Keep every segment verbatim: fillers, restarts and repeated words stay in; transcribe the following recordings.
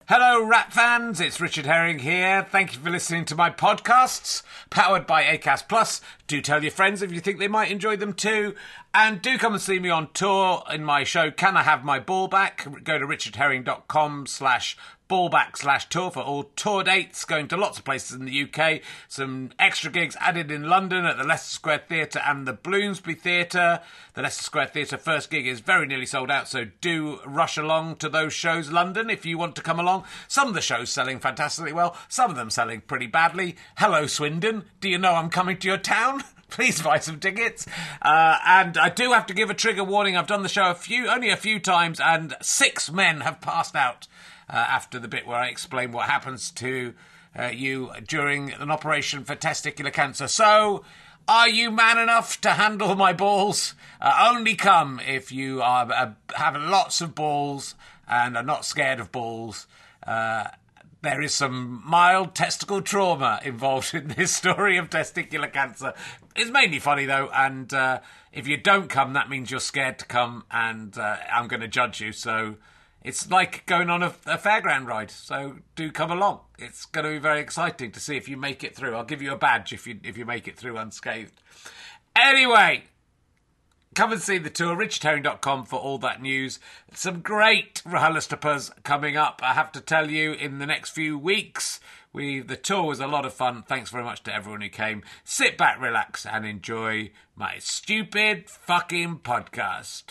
Hello, Rat fans. It's Richard Herring here. Thank you for listening to my podcasts, powered by Acast Plus. Do tell your friends if you think they might enjoy them too. And do come and see me on tour in my show, Can I Have My Ball Back? Go to richardherring.com slash ballback slash tour for all tour dates, going to lots of places in the U K. Some extra gigs added in London at the Leicester Square Theatre and the Bloomsbury Theatre. The Leicester Square Theatre first gig is very nearly sold out, so do rush along to those shows, London, if you want to come along. Some of the shows selling fantastically well, some of them selling pretty badly. Hello, Swindon. Do you know I'm coming to your town? Please buy some tickets. Uh, and I do have to give a trigger warning. I've done the show a few, only a few times, and six men have passed out uh, after the bit where I explain what happens to uh, you during an operation for testicular cancer. So, are you man enough to handle my balls? Uh, only come if you are uh, have lots of balls and are not scared of balls. Uh, There is some mild testicle trauma involved in this story of testicular cancer. It's mainly funny, though, and uh, if you don't come, that means you're scared to come, and uh, I'm going to judge you. So it's like going on a, a fairground ride, so do come along. It's going to be very exciting to see if you make it through. I'll give you a badge if you if you make it through unscathed. Anyway, come and see the tour, richard herring dot com for all that news. Some great RHLSTPs coming up, I have to tell you, in the next few weeks. We The tour was a lot of fun. Thanks very much to everyone who came. Sit back, relax, and enjoy my stupid fucking podcast.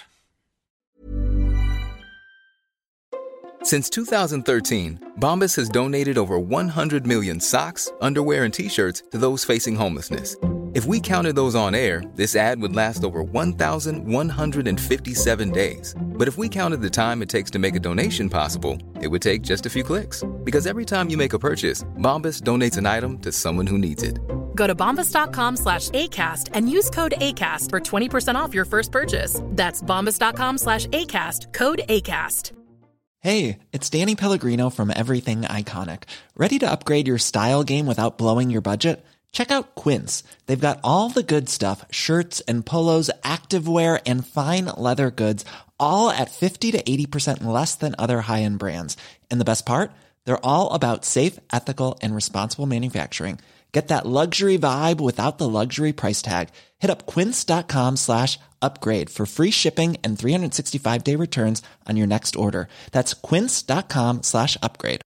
Since two thousand thirteen, Bombas has donated over one hundred million socks, underwear, and T-shirts to those facing homelessness. If we counted those on air, this ad would last over one thousand one hundred fifty-seven days. But if we counted the time it takes to make a donation possible, it would take just a few clicks. Because every time you make a purchase, Bombas donates an item to someone who needs it. Go to bombas.com slash ACAST and use code ACAST for twenty percent off your first purchase. That's bombas.com slash ACAST, code ACAST. Hey, it's Danny Pellegrino from Everything Iconic. Ready to upgrade your style game without blowing your budget? Check out Quince. They've got all the good stuff, shirts and polos, activewear, and fine leather goods, all at fifty to eighty percent less than other high-end brands. And the best part? They're all about safe, ethical, and responsible manufacturing. Get that luxury vibe without the luxury price tag. Hit up quince.com slash upgrade for free shipping and three sixty-five day returns on your next order. That's quince.com slash upgrade.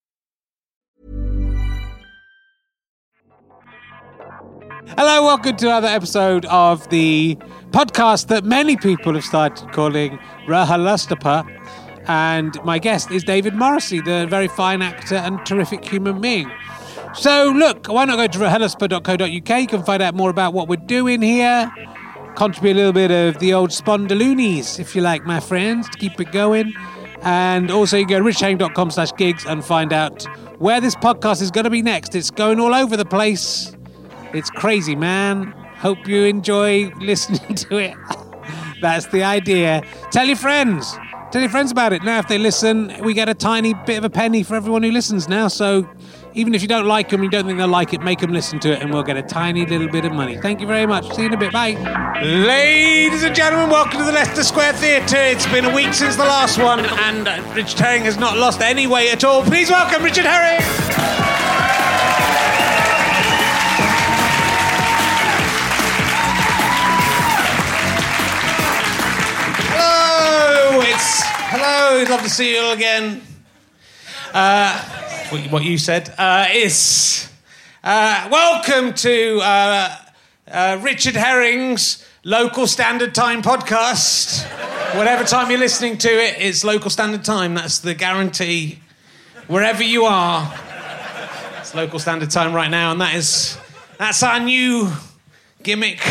Hello, welcome to another episode of the podcast that many people have started calling RHLSTP. And my guest is David Morrissey, the very fine actor and terrific human being. So, look, why not go to r h l s t p dot co dot u k? You can find out more about what we're doing here. Contribute a little bit of the old spondaloonies, if you like, my friends, to keep it going. And also you go to richard herring dot com slash gigs and find out where this podcast is going to be next. It's going all over the place. It's crazy, man. Hope you enjoy listening to it. That's the idea. Tell your friends. Tell your friends about it. Now, if they listen, we get a tiny bit of a penny for everyone who listens now. So even if you don't like them, you don't think they'll like it, make them listen to it, and we'll get a tiny little bit of money. Thank you very much. See you in a bit. Bye. Ladies and gentlemen, welcome to the Leicester Square Theatre. It's been a week since the last one, and uh, Richard Herring has not lost any weight at all. Please welcome Richard Herring. Hello, it's hello. It's love to see you all again. Uh, what, what you said uh, is uh, welcome to uh, uh, Richard Herring's Local Standard Time podcast. Whatever time you're listening to it, it's Local Standard Time. That's the guarantee. Wherever you are, it's Local Standard Time right now, and that is that's our new gimmick.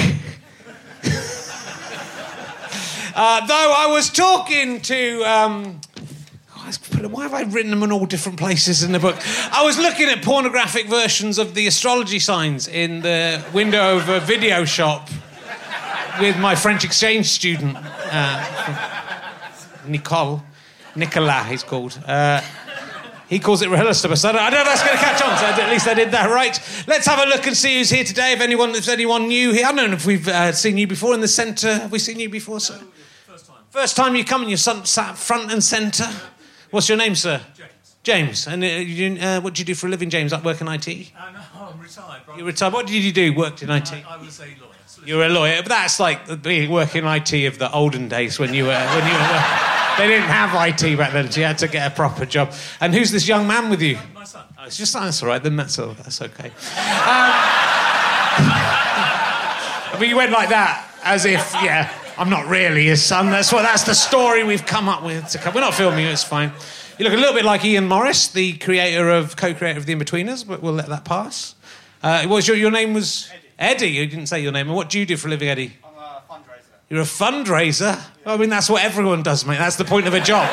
Uh, though I was talking to... Um, why have I written them in all different places in the book? I was looking at pornographic versions of the astrology signs in the window of a video shop with my French exchange student, uh, Nicole. Nicolas, he's called. Uh, he calls it RHLSTP, so I don't, I don't know if that's going to catch on, so at least I did that right. Let's have a look and see who's here today, if anyone, if anyone new here. I don't know if we've uh, seen you before in the centre. Have we seen you before, sir? First time. First time you come and you're sat front and centre. What's your name, sir? James. James, and uh, you, uh, what do you do for a living, James? Like work in I T? Uh, no, I'm retired. Bro. You're retired. What did you do? Worked in I T? I, I was a lawyer. So You're a lawyer, but that's like being working in I T of the olden days when you were when you were. They didn't have I T back then, so you had to get a proper job. And who's this young man with you? my son. Oh, it's your son. That's all right. Then that's all. That's okay. Um, I mean, you went like that as if, yeah, I'm not really his son. That's what. That's the story we've come up with. To come. We're not filming you. It's fine. You look a little bit like Ian Morris, the creator of, co-creator of The Inbetweeners, but we'll let that pass. Uh, what was your, your name was... Eddie. Eddie, you didn't say your name. And what do you do for a living, Eddie? I'm a fundraiser. You're a fundraiser? I mean, that's what everyone does, mate. That's the point of a job.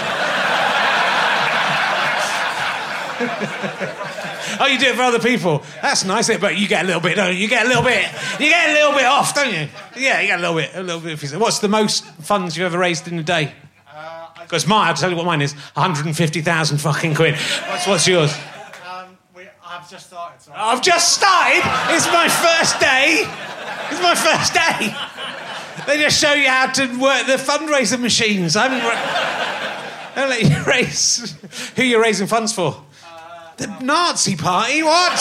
Oh, you do it for other people. That's nice, but you get a little bit, don't you? You get a little bit... You get a little bit off, don't you? Yeah, you get a little bit. A little bit. What's the most funds you've ever raised in a day? Because mine, I'll tell you what mine is, one hundred fifty thousand fucking quid. What's, what's yours? Um, we, I've just started. So I've just started? It's my first day. It's my first day. They just show you how to work the fundraiser machines. I haven't... Ra- Don't let you raise... Who are you raising funds for? Uh, the Nazi party? What?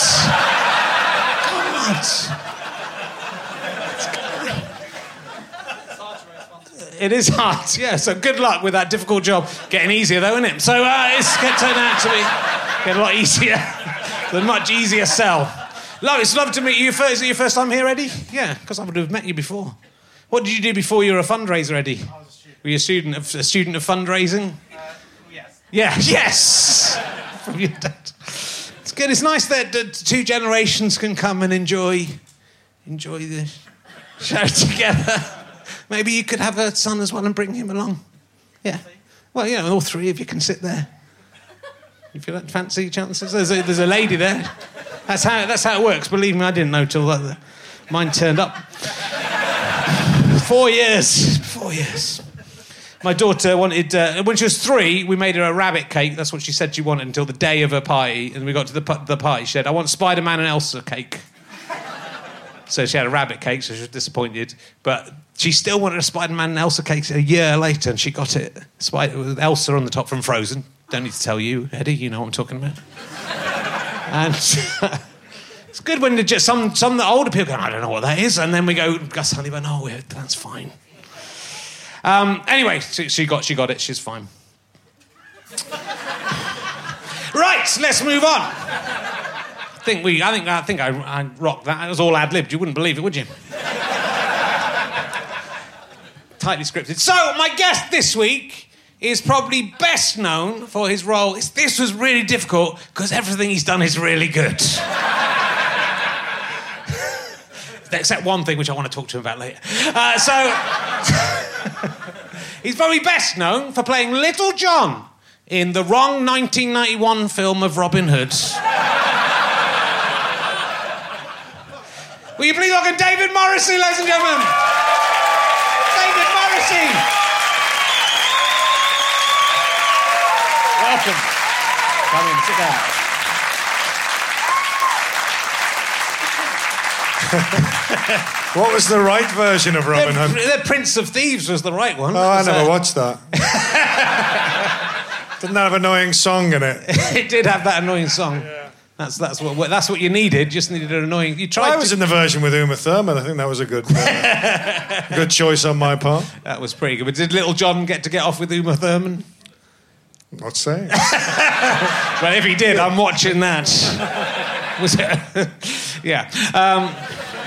God. It is hard, yeah. So good luck with that difficult job. Getting easier, though, isn't it? So uh, it's going to turn out to be get a lot easier. A much easier sell. Love, it's lovely to meet you. First, is it your first time here, Eddie? Yeah, because I would have met you before. What did you do before you were a fundraiser, Eddie? I was a student. Were you a student of, a student of fundraising? Uh, yes. Yeah, yes! From your dad. It's good. It's nice that, that two generations can come and enjoy, enjoy the show together. Maybe you could have a son as well and bring him along. Yeah. Well, you know, all three of you can sit there. If you don't fancy chances, there's a, there's a lady there. That's how that's how it works. Believe me, I didn't know till uh, mine turned up. Four years. Four years. My daughter wanted, uh, when she was three, we made her a rabbit cake. That's what she said she wanted until the day of her party. And we got to the, the party. She said, I want Spider-Man and Elsa cake. So she had a rabbit cake, so she was disappointed. But she still wanted a Spider-Man and Elsa cake a year later, and she got it. Spider- with Elsa on the top from Frozen. Don't need to tell you, Eddie, you know what I'm talking about. And it's good when just some some of the older people go, I don't know what that is, and then we go, Gus Honey went, oh, that's fine. Um, anyway, she, she got she got it. She's fine. Right, let's move on. I think we. I think. I think I, I rocked that. It was all ad-libbed. You wouldn't believe it, would you? Tightly scripted. So, my guest this week is probably best known for his role. It's, this was really difficult because everything he's done is really good. Except one thing which I want to talk to him about later. Uh, so, he's probably best known for playing Little John in the wrong nineteen ninety-one film of Robin Hood. Will you please welcome David Morrissey, ladies and gentlemen? David Morrissey. Welcome. Come in, sit down. What was the right version of Robin The, Hood? the Prince of Thieves was the right one. Oh, I Was, never uh, watched that. Didn't have an annoying song in it. It did have that annoying song. Yeah. That's that's what that's what you needed. Just needed an annoying. You tried. Well, I to... was in the version with Uma Thurman. I think that was a good, uh, good choice on my part. That was pretty good. But did Little John get to get off with Uma Thurman? Not saying. Well, if he did, I'm watching that. Was it? Yeah. Um,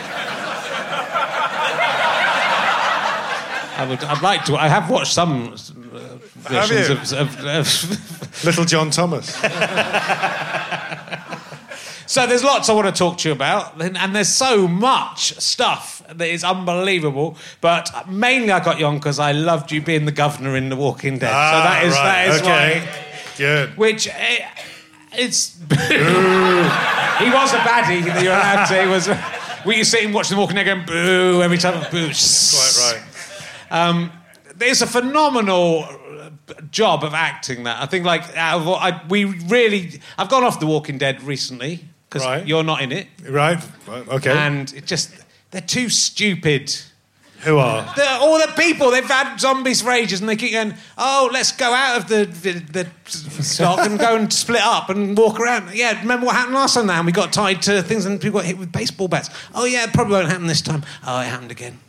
I would. I'd like to. I have watched some uh, versions Have of, of, of Little John Thomas. So there's lots I want to talk to you about, and there's so much stuff that is unbelievable. But mainly I got you on because I loved you being the governor in The Walking Dead. Ah, so that is right, that is okay. why. Good. Which eh, it's he was a baddie that you're allowed to. He was. Were you sitting watching The Walking Dead going boo every time? Boo. Quite right. Um, there's a phenomenal job of acting that I think like out of, I, we really I've gone off The Walking Dead recently because Right. you're not in it, Right. Okay. and it just they're too stupid Who are? The, all the people, they've had zombies for ages and they keep going, oh, let's go out of the, the, the stock and go and split up and walk around. Yeah, remember what happened last time now? And we got tied to things and people got hit with baseball bats. Oh, yeah, it probably won't happen this time. Oh, it happened again.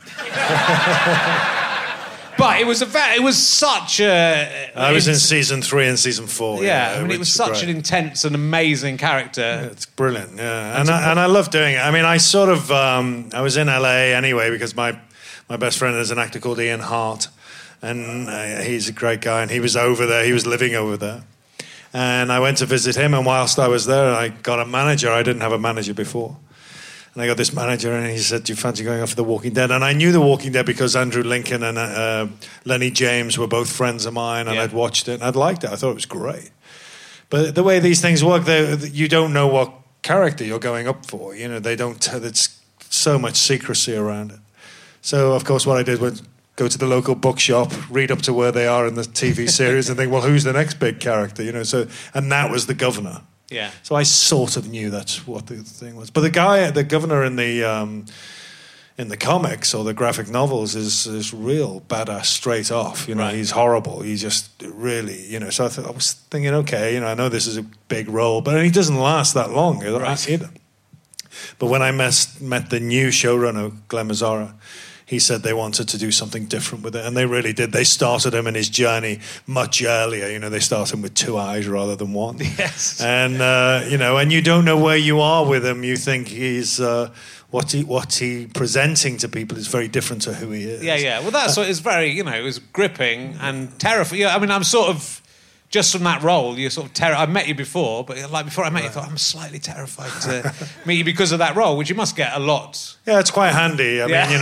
But it was a va- it was such a... I was in season three and season four. Yeah, yeah I mean, it was such great. an intense and amazing character. Yeah, it's brilliant, yeah. And I, and I love doing it. I mean, I sort of... Um, I was in L A anyway because my, my best friend is an actor called Ian Hart. And uh, he's a great guy. And he was over there. He was living over there. And I went to visit him. And whilst I was there, I got a manager. I didn't have a manager before. And I got this manager, and he said, do you fancy going off for The Walking Dead? And I knew The Walking Dead because Andrew Lincoln and uh, Lenny James were both friends of mine, and yeah. I'd watched it, and I'd liked it. I thought it was great. But the way these things work, you don't know what character you're going up for. You know, they don't... There's so much secrecy around it. So, of course, what I did was go to the local bookshop, read up to where they are in the T V series, and think, well, who's the next big character? You know, so... And that was the governor. Yeah. So I sort of knew that's what the thing was. But the guy, the governor in the um, in the comics or the graphic novels is is real badass straight off. You know, right. He's horrible. He's just really, you know. So I, th- I was thinking, okay, you know, I know this is a big role, but he doesn't last that long right. either. But when I met, met the new showrunner, Glenn Mazzara, he said they wanted to do something different with it, and they really did. They started him in his journey much earlier. You know, they started him with two eyes rather than one. Yes. And, uh, you know, and you don't know where you are with him. You think he's... Uh, what he what he presenting to people is very different to who he is. Yeah, yeah. Well, that's what is very, you know, it was gripping and terrifying. Yeah, I mean, I'm sort of... Just from that role, you're sort of terrified. I've met you before, but like before I met you, I thought, I'm slightly terrified to meet you because of that role, which you must get a lot. Yeah, it's quite handy. I yeah. mean, you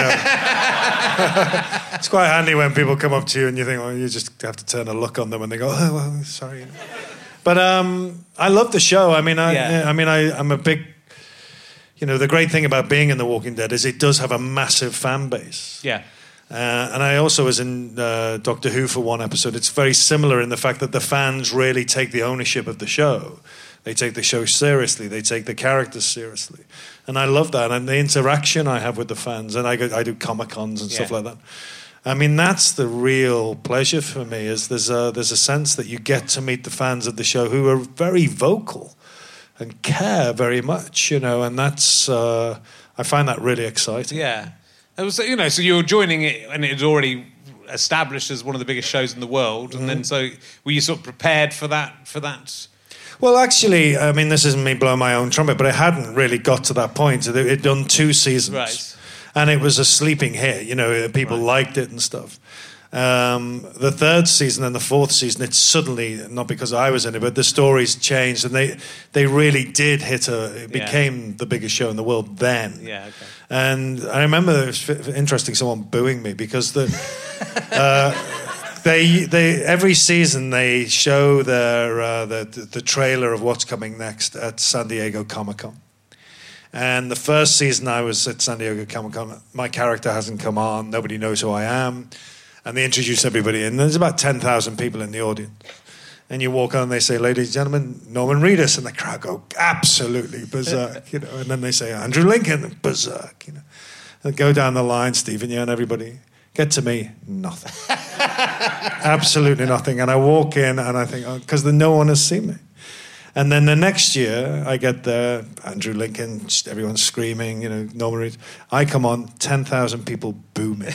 know, it's quite handy when people come up to you and you think, well, you just have to turn a look on them and they go, oh, well, sorry. But um, I love the show. I mean, I, yeah. I mean, I, I'm a big, you know, the great thing about being in The Walking Dead is it does have a massive fan base. Yeah. Uh, and I also was in uh, Doctor Who for one episode. It's very similar in the fact that the fans really take the ownership of the show. They take the show seriously. They take the characters seriously. And I love that. And the interaction I have with the fans. And I, go, I do Comic-Cons and yeah. stuff like that. I mean, that's the real pleasure for me, is there's a, there's a sense that you get to meet the fans of the show who are very vocal and care very much, you know. And that's... Uh, I find that really exciting. Yeah. It was, you know, so you were joining it and it had already established as one of the biggest shows in the world, and mm. then so were you sort of prepared for that? For that? Well, actually, I mean, this isn't me blowing my own trumpet, but it hadn't really got to that point. It had done two seasons, right. and it was a sleeping hit. You know, people right. liked it and stuff. Um, the third season and the fourth season, it's suddenly, not because I was in it, but the stories changed, and they they really did hit a. It became yeah. the biggest show in the world then. Yeah. Okay. And I remember it was interesting, someone booing me because the uh, they they every season they show their uh, the the trailer of what's coming next at San Diego Comic-Con. And the first season I was at San Diego Comic-Con, my character hasn't come on, nobody knows who I am, and they introduce everybody, and there's about ten thousand people in the audience. And you walk on and they say, ladies and gentlemen, Norman Reedus. And the crowd go absolutely berserk, you know. And then they say, Andrew Lincoln, berserk, you know. And go down the line, Stephen Yeun, everybody. Get to me, nothing. Absolutely nothing. And I walk in and I think, oh, because no one has seen me. And then the next year, I get there, Andrew Lincoln, just everyone's screaming, you know, Norman Reedus. I come on, ten thousand people boo me.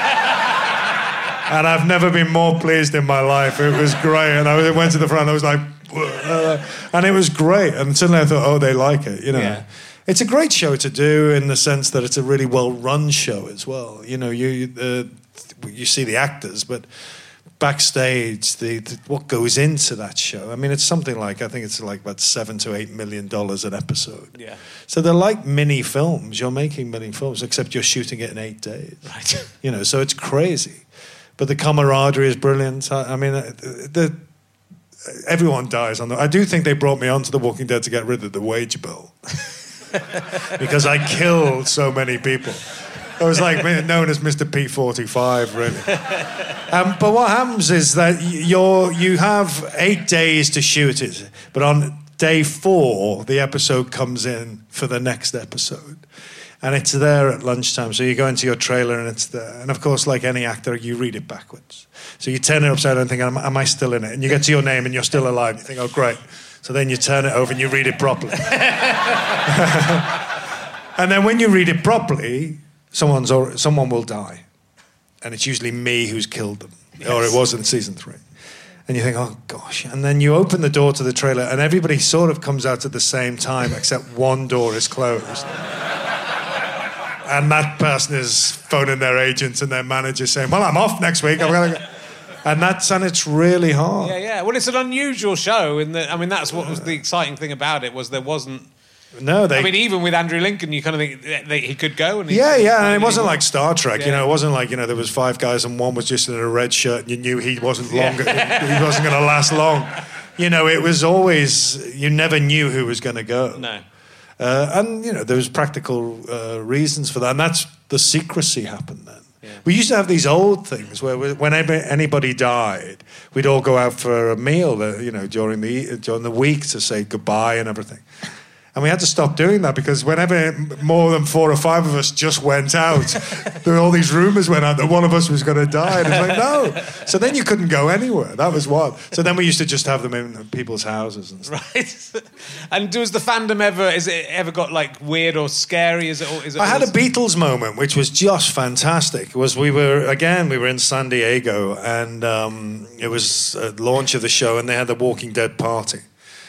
And I've never been more pleased in my life. It was great. And I went to the front, I was like, uh, and it was great. And suddenly I thought, oh, they like it, you know. Yeah. It's a great show to do in the sense that it's a really well-run show as well. You know, you uh, you see the actors, but backstage, the, the what goes into that show. I mean, it's something like, I think it's like about seven to eight million dollars an episode. Yeah. So they're like mini films. You're making mini films, except you're shooting it in eight days. Right. You know, so it's crazy. But the camaraderie is brilliant. I, I mean, the, the, everyone dies on the... I do think they brought me onto The Walking Dead to get rid of the wage bill. Because I killed so many people. I was like known as Mister P forty-five, really. Um, but what happens is that you're, you have eight days to shoot it, but on day four, the episode comes in for the next episode. And it's there at lunchtime. So you go into your trailer and it's there. And of course, like any actor, you read it backwards. So you turn it upside down and think, am, am I still in it? And you get to your name and you're still alive. You think, oh, great. So then you turn it over and you read it properly. And then when you read it properly, someone's or, someone will die. And it's usually me who's killed them. Yes. Or it was in season three. And you think, oh, gosh. And then you open the door to the trailer and everybody sort of comes out at the same time except one door is closed. And that person is phoning their agents and their manager saying, well, I'm off next week. I'm going to go. And that's and it's really hard. Yeah, yeah. Well, it's an unusual show. In that, I mean, that's what was the exciting thing about it, was there wasn't... No, they... I mean, even with Andrew Lincoln, you kind of think they, he could go. And yeah, yeah, and it wasn't like Star Trek. Yeah. You know, it wasn't like, you know, there was five guys and one was just in a red shirt and you knew he wasn't longer, he wasn't going to last long. You know, it was always... You never knew who was going to go. No. Uh, and, you know, there was practical uh, reasons for that. And that's the secrecy happened then. Yeah. We used to have these old things where we, whenever anybody died, we'd all go out for a meal, uh, you know, during the during the week to say goodbye and everything. And we had to stop doing that because whenever more than four or five of us just went out, there were all these rumours went out that one of us was going to die. And it's like, no. So then you couldn't go anywhere. That was wild. So then we used to just have them in people's houses and stuff. Right. And does the fandom ever, is it ever got like weird or scary? Is it? Is it I had a Beatles moment, which was just fantastic. It was we were, again, we were in San Diego and um, it was a launch of the show and they had the Walking Dead party.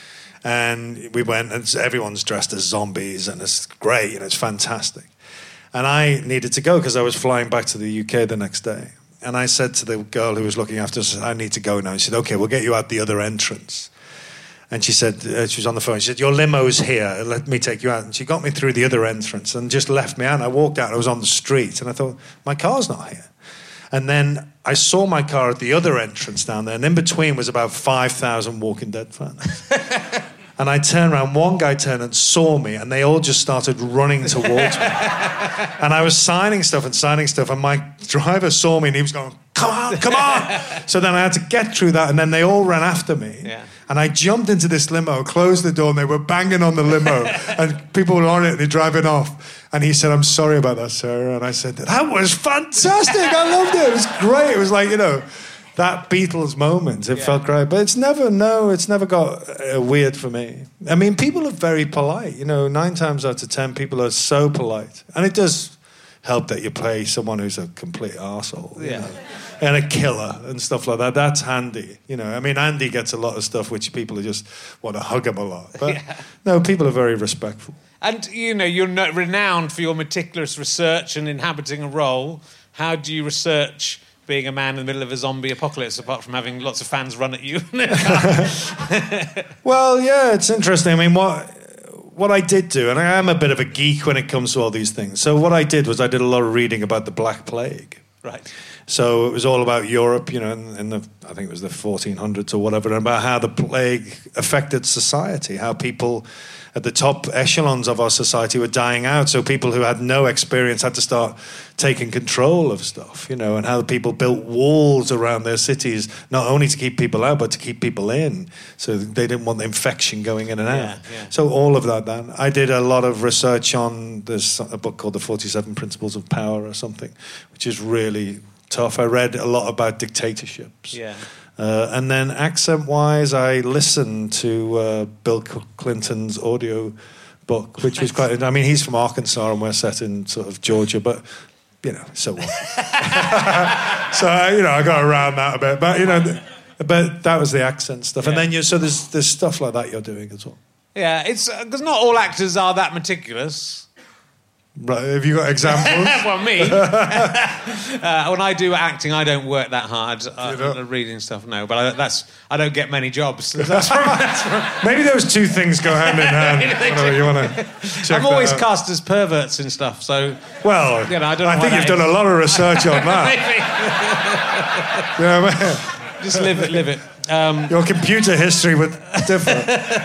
And we went, and everyone's dressed as zombies, and it's great, and it's fantastic. And I needed to go because I was flying back to the U K the next day. And I said to the girl who was looking after us, I need to go now. She said, okay, we'll get you out the other entrance. And she said, uh, she was on the phone, she said, your limo's here, let me take you out. And she got me through the other entrance and just left me out. And I walked out, and I was on the street, and I thought, my car's not here. And then I saw my car at the other entrance down there, and in between was about five thousand Walking Dead fans. And I turned around, one guy turned and saw me, and they all just started running towards me. And I was signing stuff and signing stuff, and my driver saw me, and he was going, come on, come on. So then I had to get through that, and then they all ran after me. Yeah. And I jumped into this limo, closed the door, and they were banging on the limo, and people were on it, and they're driving off. And he said, I'm sorry about that, sir. And I said, that was fantastic. I loved it. It was great. It was like, you know, that Beatles moment. It yeah. felt great. But it's never, no, it's never got uh, weird for me. I mean, people are very polite. You know, nine times out of ten, people are so polite. And it does help that you play someone who's a complete arsehole. Yeah. You know, and a killer and stuff like that. That's handy. You know, I mean, Andy gets a lot of stuff which people are just want to hug him a lot. But yeah. no, people are very respectful. And, you know, you're no- renowned for your meticulous research and inhabiting a role. How do you research being a man in the middle of a zombie apocalypse, apart from having lots of fans run at you? Well, yeah, it's interesting. I mean, what what I did do, and I am a bit of a geek when it comes to all these things. So what I did was I did a lot of reading about the Black Plague. Right. So it was all about Europe, you know, in, in the, I think it was the fourteen hundreds or whatever, and about how the plague affected society, how people at the top echelons of our society were dying out. So people who had no experience had to start taking control of stuff, you know, and how people built walls around their cities, not only to keep people out, but to keep people in. So they didn't want the infection going in and out. Yeah, yeah. So all of that then. I did a lot of research on, there's a book called The forty-seven Principles of Power or something, which is really tough. I read a lot about dictatorships. Yeah. Uh, and then accent-wise, I listened to uh, Bill Clinton's audio book, which was quite... I mean, he's from Arkansas and we're set in sort of Georgia, but, you know, so what? so, you know, I got around that a bit. But, you know, but that was the accent stuff. Yeah. And then, you so there's, there's stuff like that you're doing as well. Yeah, it's because not all actors are that meticulous. Right, have you got examples? Well, me. uh, when I do acting, I don't work that hard. Uh, You don't? reading stuff, no. But I, that's I don't get many jobs. That's from, that's from, Maybe those two things go hand in hand. Whatever you want to check I'm always that out. cast as perverts and stuff. So, Well, you know, I don't know I why think that you've done is. a lot of research on that. maybe You know what I mean? just live it, live it. Um, Your computer history would differ.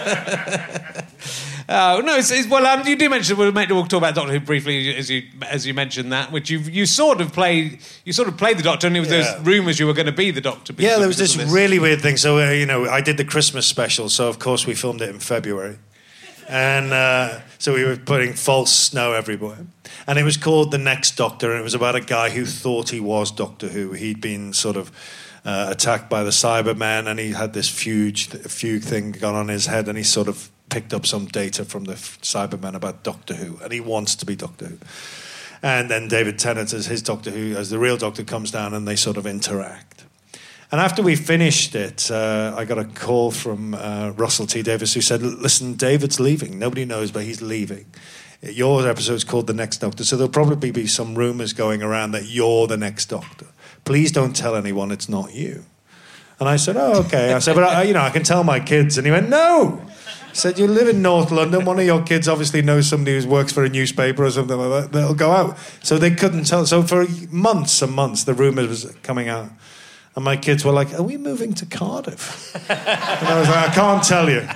Oh no! It's, it's, well, um, you do mention we'll, make, we'll talk about Doctor Who briefly, as you as you mentioned that, which you you sort of played you sort of played the Doctor, and there was Yeah. those rumours you were going to be the Doctor. because Yeah, of- there was because this of really weird thing. So, uh, you know, I did the Christmas special, so of course we filmed it in February. And uh, so we were putting false snow everywhere. And it was called The Next Doctor, and it was about a guy who thought he was Doctor Who. He'd been sort of uh, attacked by the Cybermen, and he had this fugue, fugue thing gone on his head, and he sort of picked up some data from the Cybermen about Doctor Who, and he wants to be Doctor Who. And then David Tennant, as his Doctor Who, as the real Doctor, comes down, and they sort of interact. And after we finished it, uh, I got a call from uh, Russell T Davies, who said, listen, David's leaving. Nobody knows, but he's leaving. Your episode's called The Next Doctor, so there'll probably be some rumours going around that you're the next Doctor. Please don't tell anyone it's not you. And I said, oh, okay. I said, but, I, you know, I can tell my kids. And he went, no. He said, you live in North London. One of your kids obviously knows somebody who works for a newspaper or something like that. They'll go out. So they couldn't tell. So for months and months, the rumour was coming out. And my kids were like, are we moving to Cardiff? And I was like, I can't tell you.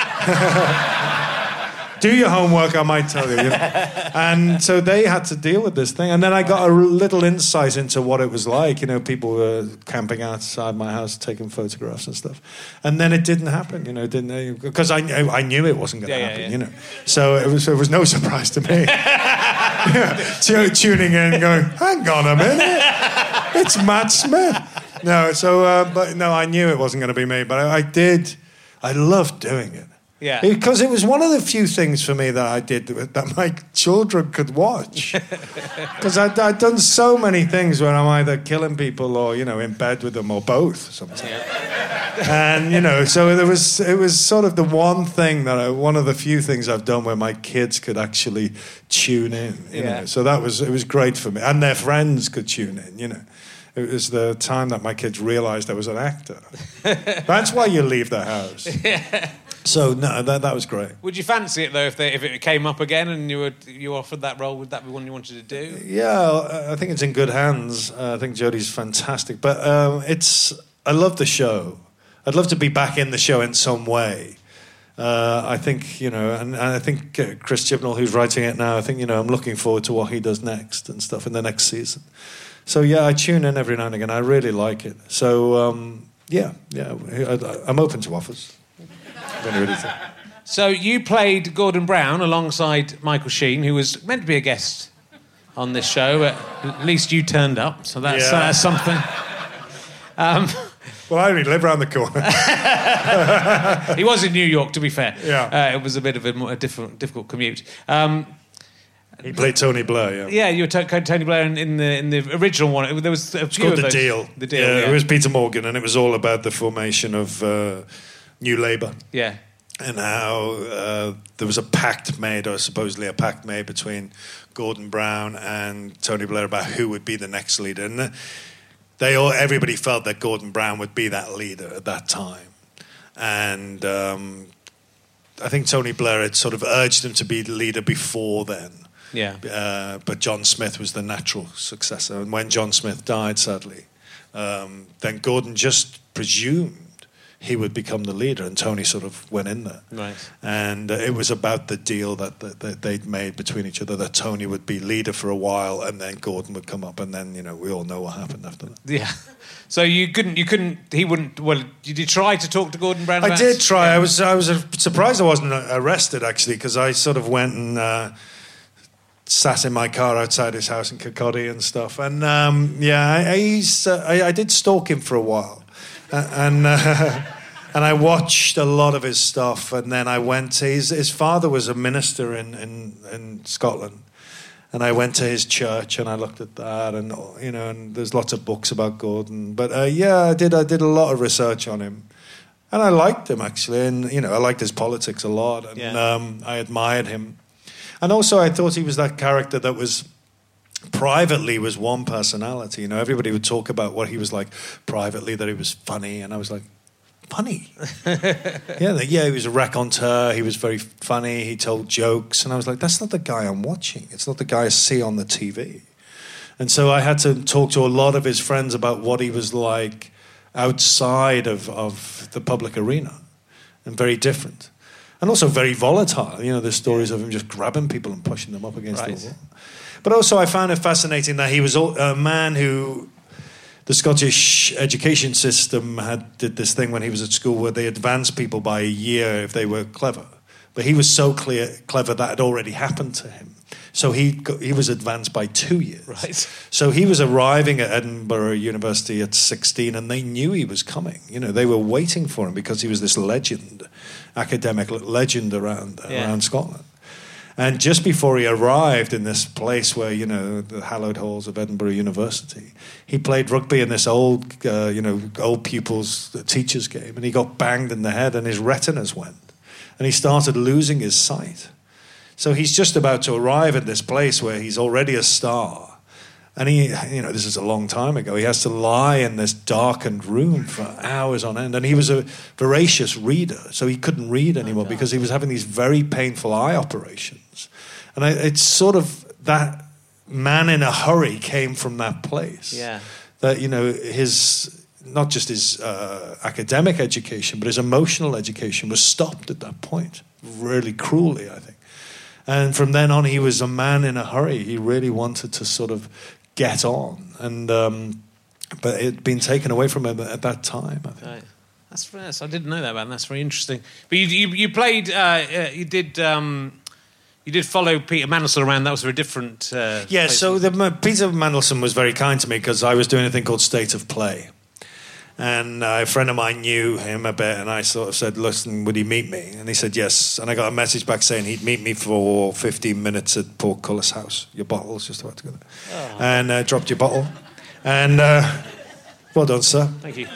Do your homework, I might tell you. you know? And so they had to deal with this thing. And then I got a little insight into what it was like. You know, people were camping outside my house, taking photographs and stuff. And then it didn't happen, you know, didn't because I, I knew it wasn't going to yeah, happen, yeah, yeah. you know. So it was, it was no surprise to me. T- tuning in and going, hang on a minute, it's Matt Smith. No, so, uh, but no, I knew it wasn't going to be me. But I, I did, I loved doing it. Yeah. Because it was one of the few things for me that I did that my children could watch. Because I'd, I'd done so many things where I'm either killing people or, you know, in bed with them or both sometimes. And, you know, so there was, it was sort of the one thing that I, one of the few things I've done where my kids could actually tune in, you yeah. know. So that was, it was great for me. And their friends could tune in, you know. It was the time that my kids realised I was an actor. That's why you leave the house. Yeah. So no, that that was great. Would you fancy it though if they if it came up again and you were you offered that role? Would that be one you wanted to do? Yeah, I think it's in good hands. Uh, I think Jodie's fantastic, but um, it's I love the show. I'd love to be back in the show in some way. Uh, I think you know, and, and I think uh, Chris Chibnall, who's writing it now, I think you know, I'm looking forward to what he does next and stuff in the next season. So yeah, I tune in every now and again. I really like it. So um, yeah, yeah, I, I'm open to offers. So you played Gordon Brown alongside Michael Sheen, who was meant to be a guest on this show. At least you turned up, so that's yeah. uh, something. Um, well, I only live around the corner. He was in New York, to be fair. Yeah, uh, it was a bit of a, more, a different, difficult commute. Um, he played Tony Blair. Yeah, yeah, you were t- Tony Blair in, in the in the original one. There was a it's few called of The those. Deal. The Deal. Yeah, Yeah, it was Peter Morgan, and it was all about the formation of uh, New Labour. Yeah. And how uh, there was a pact made, or supposedly a pact made, between Gordon Brown and Tony Blair about who would be the next leader. And they all, everybody felt that Gordon Brown would be that leader at that time. And um, I think Tony Blair had sort of urged him to be the leader before then. Yeah. Uh, but John Smith was the natural successor. And when John Smith died, sadly, um, then Gordon just presumed he would become the leader, and Tony sort of went in there. Right. And uh, it was about the deal that, that, that they'd made between each other, that Tony would be leader for a while, and then Gordon would come up, and then, you know, we all know what happened after that. Yeah. So you couldn't, you couldn't, he wouldn't, well, did you try to talk to Gordon Brown I about did try. Yeah. I was I was surprised I wasn't arrested, actually, because I sort of went and uh, sat in my car outside his house in Kirkcaldy and stuff. And, um, yeah, I, I, used, uh, I, I did stalk him for a while. Uh, and... Uh, And I watched a lot of his stuff, and then I went to his, his father was a minister in, in, in Scotland, and I went to his church and I looked at that, and you know, and there's lots of books about Gordon, but uh, yeah, I did I did a lot of research on him, and I liked him actually, and you know, I liked his politics a lot, and yeah. um, I admired him, and also I thought he was that character that was. Privately was one personality, you know. Everybody would talk about what he was like privately, that he was funny, and I was like. Funny. yeah, yeah, he was a raconteur, he was very funny, he told jokes, and I was like, that's not the guy I'm watching. It's not the guy I see on the T V. And so I had to talk to a lot of his friends about what he was like outside of, of the public arena, and very different. And also very volatile. You know, there's stories of him just grabbing people and pushing them up against right. the wall. But also I found it fascinating that he was a man who... The Scottish education system had did this thing when he was at school where they advanced people by a year if they were clever. But he was so clear, clever that had already happened to him. So he got, he was advanced by two years. Right. So he was arriving at Edinburgh University at sixteen, and they knew he was coming. You know, they were waiting for him because he was this legend, academic legend around Yeah. around Scotland. And just before he arrived in this place where, you know, the hallowed halls of Edinburgh University, he played rugby in this old, uh, you know, old pupils' teachers' game, and he got banged in the head, and his retinas went, and he started losing his sight. So he's just about to arrive at this place where he's already a star. And he, you know, this is a long time ago. He has to lie in this darkened room for hours on end. And he was a voracious reader, so he couldn't read anymore because he was having these very painful eye operations. And I, it's sort of that man in a hurry came from that place. Yeah. That, you know, his, not just his uh, academic education, but his emotional education was stopped at that point, really cruelly, I think. And from then on, he was a man in a hurry. He really wanted to sort of get on, and um, but it had been taken away from him at that time, I think. Right. That's yes, I didn't know that about him. That's very interesting. But you you, you played, uh, uh, you did um, you did follow Peter Mandelson around. That was for a different. Uh, Yeah. place. So the, Peter Mandelson was very kind to me because I was doing a thing called State of Play. And uh, a friend of mine knew him a bit, and I sort of said, listen, would he meet me? And he said, yes. And I got a message back saying he'd meet me for fifteen minutes at Portcullis House. Your bottle's just about to go there. Oh. And uh, dropped your bottle. And uh, well done, sir. Thank you.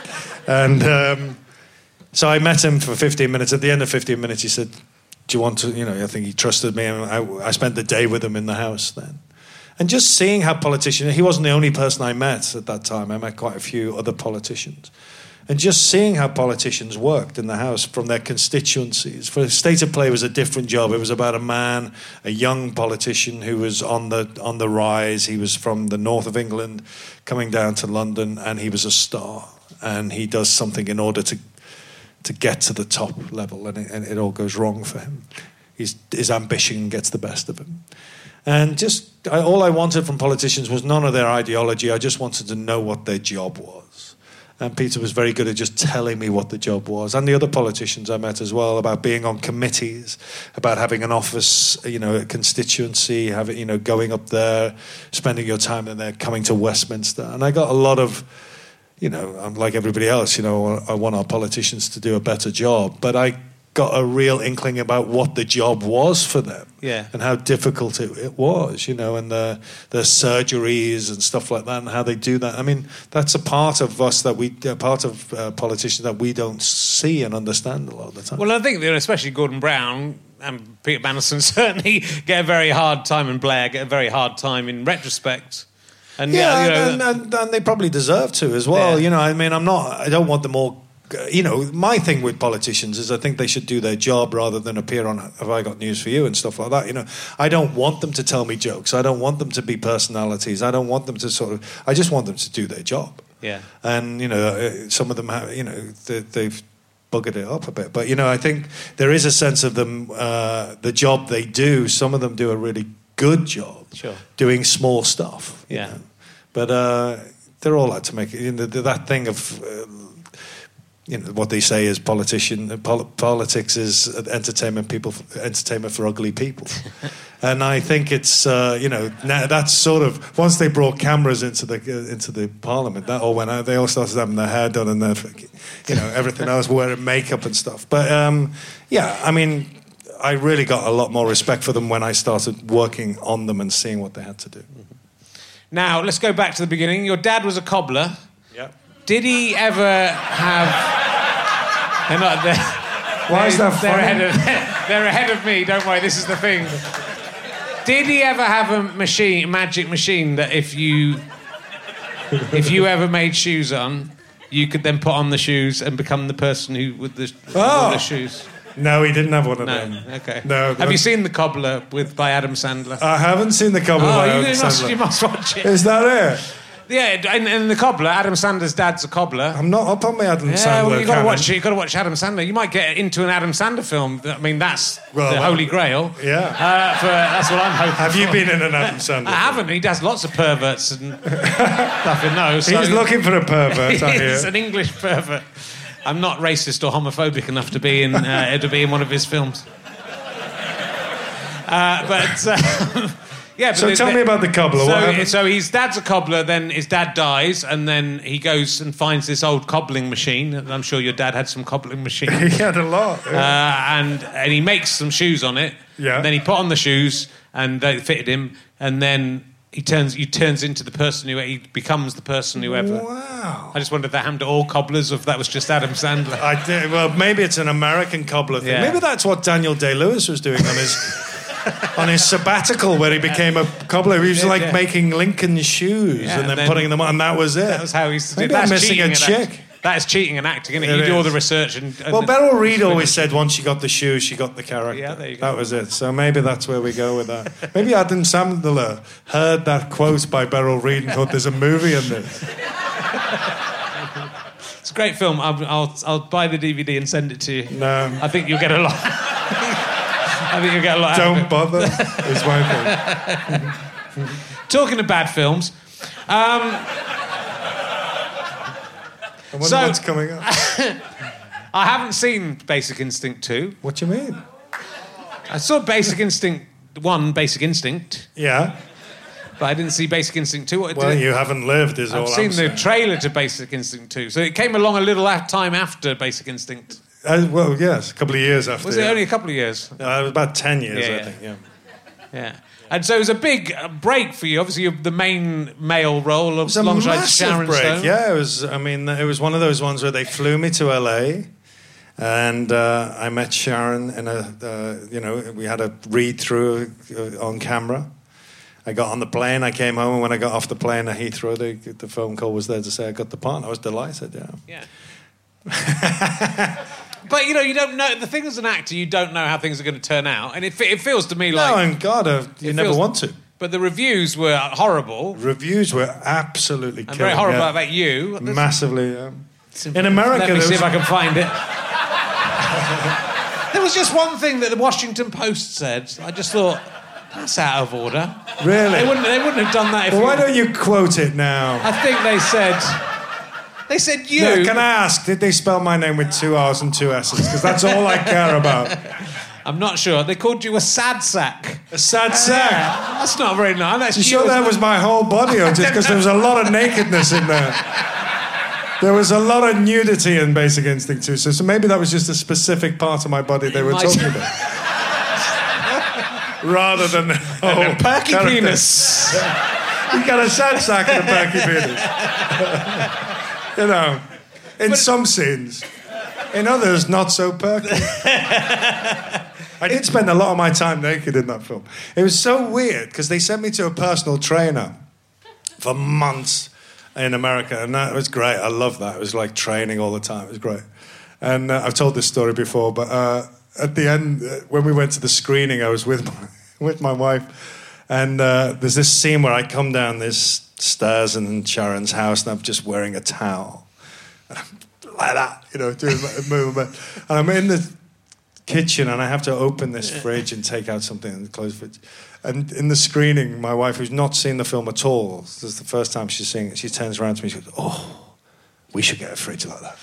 And um, so I met him for fifteen minutes. At the end of fifteen minutes, he said, do you want to, you know, I think he trusted me. And I, I spent the day with him in the house then. And just seeing how politicians, he wasn't the only person I met at that time. I met quite a few other politicians. And just seeing how politicians worked in the House from their constituencies. For State of Play was a different job. It was about a man, a young politician who was on the on the rise. He was from the north of England, coming down to London, and he was a star. And he does something in order to to get to the top level, and it, and it all goes wrong for him. He's, his ambition gets the best of him. And just I, all I wanted from politicians was none of their ideology. I just wanted to know what their job was. And Peter was very good at just telling me what the job was. And the other politicians I met as well, about being on committees, about having an office, you know, a constituency, having, you know, going up there, spending your time in there, coming to Westminster. And I got a lot of, you know, I'm like everybody else, you know, I want our politicians to do a better job. But I got a real inkling about what the job was for them. Yeah. And how difficult it, it was, you know, and the the surgeries and stuff like that, and how they do that. I mean, that's a part of us that we, a part of uh, politicians that we don't see and understand a lot of the time. Well, I think that especially Gordon Brown and Peter Mandelson certainly get a very hard time, and Blair get a very hard time in retrospect. And yeah, you know, and, and, and they probably deserve to as well. Yeah. You know, I mean, I'm not, I don't want them all. You know, my thing with politicians is I think they should do their job rather than appear on Have I Got News for You and stuff like that. You know, I don't want them to tell me jokes. I don't want them to be personalities. I don't want them to sort of... I just want them to do their job. Yeah. And, you know, some of them have, you know, they, they've buggered it up a bit. But, you know, I think there is a sense of them, uh, the job they do, some of them do a really good job. Sure. Doing small stuff. You Yeah. know? But uh, they're all out to make it... You know, that thing of... Uh, You know, what they say is politician pol- politics is entertainment people entertainment for ugly people, and I think it's uh, you know now that's sort of once they brought cameras into the uh, into the Parliament, that all went out. They all started having their hair done and their you know everything else, wearing makeup and stuff. But um, yeah, I mean, I really got a lot more respect for them when I started working on them and seeing what they had to do. now let's go back to the beginning. Your dad was a cobbler. Yeah. Did he ever have... They're not... They're, Why is that they're funny? ahead, of, they're ahead of me, don't worry, this is the thing. Did he ever have a machine, a magic machine, that if you... If you ever made shoes on, you could then put on the shoes and become the person who... with the, Oh. with the shoes? No, he didn't have one of No, them. okay. No. Have you seen The Cobbler with by Adam Sandler? I haven't seen the cover. oh, by you, Adam you, must, Sandler. you must watch it. Is that it? Yeah, in, in The Cobbler, Adam Sandler's dad's a cobbler. I'm not up on my Adam Yeah, Sandler. well, you got to canon. watch it. You got to watch Adam Sandler. You might get into an Adam Sandler film. I mean, that's Well, the well, holy grail. yeah. uh, for, that's what I'm hoping. Have you for. been in an Adam Sandler? I haven't. He does lots of perverts and stuff in those. He's so- looking for a pervert. I He's hear. an English pervert. I'm not racist or homophobic enough to be in uh, to be in one of his films. Uh, but uh, yeah. But So the- tell the- me about the cobbler. What So, happened? so his dad's a cobbler. Then his dad dies, and then he goes and finds this old cobbling machine. And I'm sure your dad had some cobbling machine. He had a lot. Uh, yeah. and and he makes some shoes on it. Yeah. And then he put on the shoes, and they fitted him. And then he turns he turns into the person who he becomes the person whoever. Wow. I just wondered if that happened to all cobblers, or if that was just Adam Sandler. I did, well, maybe it's an American cobbler thing. Yeah. Maybe that's what Daniel Day-Lewis was doing on his on his sabbatical, where he became a cobbler. He was Yeah, like yeah. making Lincoln shoes Yeah, and then, and then- putting them on, and that was it. That was how he used to do Maybe it. I'm That's missing cheating a and chick. act- That is cheating and acting, isn't it? It You do all is. the research and. and Well, Beryl Reid always said once she got the shoes, she got the character. Yeah, there you go. That was it. So maybe that's where we go with that. Maybe Adam Sandler heard that quote by Beryl Reid and thought there's a movie in this. It's a great film. I'll, I'll, I'll buy the D V D and send it to you. No. I think you'll get a lot. I think you'll get a lot out of Don't it. bother, is my thing. Talking of bad films, um, I wonder So- what's coming up. I haven't seen Basic Instinct two. What do you mean? I saw Basic Instinct one, Basic Instinct, Yeah. but I didn't see Basic Instinct two. What, Well, did it- you haven't lived, is all I've I'm seen the saying. trailer to Basic Instinct two, so it came along a little a- time after Basic Instinct. Uh, well, yes, a couple of years after. Was yeah. it only a couple of years? Uh, it was about ten years, Yeah, I yeah. think, yeah. Yeah. And so it was a big uh, break for you. Obviously, you're the main male role of It was a alongside massive Sharon break. Stone. Yeah, it was. I mean, it was one of those ones where they flew me to L A, and uh, I met Sharon in a. Uh, you know, we had a read through uh, on camera. I got on the plane. I came home, and when I got off the plane at Heathrow, the, the phone call was there to say I got the part. And I was delighted. Yeah. Yeah. But you know, you don't know. The thing as an actor, you don't know how things are going to turn out, and it, fe- it feels to me like. No, and God, uh, you it never feels- want to. But the reviews were horrible Reviews were absolutely and killing. very horrible yeah. about you. There's- Massively. Um, in America, Let me there see if was- I can find it. There was just one thing that the Washington Post said. I just thought that's out of order. Really? They wouldn't. They wouldn't have done that if. Well, you, why don't you quote it now? I think they said. They said you. Yeah, can I ask, did they spell my name with two R's and two S's? Because that's all I care about. I'm not sure. They called you a sad sack. A sad sack. That's not very nice. That's You sure that was my whole body, or just because there was a lot of nakedness in there? There was a lot of nudity in Basic Instinct too, so, so maybe that was just a specific part of my body they were Might- talking about. Rather than the whole a perky character. penis. You got a sad sack and a perky penis. You know, in some scenes. In others, not so perky. I did spend a lot of my time naked in that film. It was so weird because they sent me to a personal trainer for months in America, and that was great. I loved that. It was like training all the time. It was great. And uh, I've told this story before, but uh, at the end, uh, when we went to the screening, I was with my, with my wife, and uh, there's this scene where I come down this stairs in Sharon's house, and I'm just wearing a towel. Like that, you know, doing a movement. And I'm in the kitchen and I have to open this fridge and take out something in the closed fridge. And in the screening, my wife, who's not seen the film at all, this is the first time she's seeing it, she turns around to me and she goes, "Oh, we should get a fridge like that."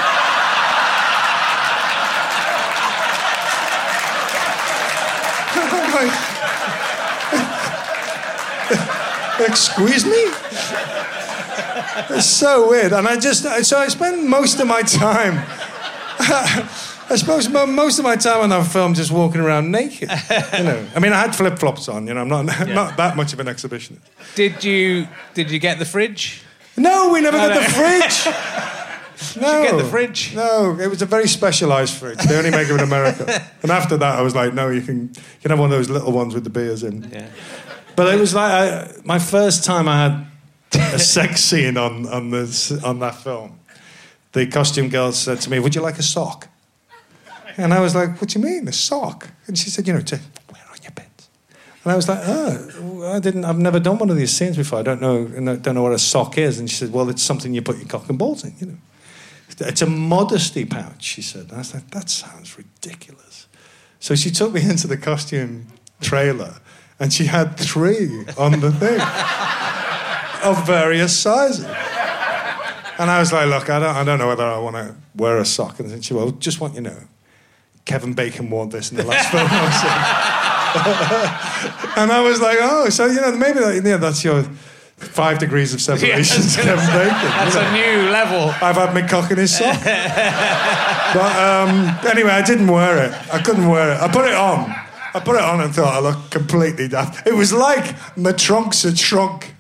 I'm like, excuse me? It's so weird. And I just, so I spend most of my time, I suppose mo- most of my time on that film just walking around naked. You know, I mean, I had flip-flops on, you know, I'm not, Yeah. not that much of an exhibitionist. Did you? Did you get the fridge? No, we never Oh, got no. the fridge. No. get the fridge? No, it was a very specialised fridge. They only make them in America. And after that, I was like, no, you can, you can have one of those little ones with the beers in. Yeah. But it was like I, my first time I had a sex scene on on this on that film. The costume girl said to me, "Would you like a sock?" And I was like, "What do you mean, a sock?" And she said, "You know, to wear on your pants." And I was like, "Oh, I didn't. I've never done one of these scenes before. I don't know. I don't know what a sock is." And she said, "Well, it's something you put your cock and balls in. You know, it's a modesty pouch." She said. And I was like, "That sounds ridiculous." So she took me into the costume trailer. And she had three on the thing of various sizes. And I was like, look, I don't, I don't know whether I want to wear a sock. And she said, well, just want you to know, Kevin Bacon wore this in the last film I And I was like, oh, so, you know, maybe that, yeah, that's your five degrees of separation to Kevin Bacon. That's you know. a new level. I've had my cock in his sock. But um, anyway, I didn't wear it. I couldn't wear it. I put it on. I put it on and thought I looked completely daft. It was like my trunks had shrunk.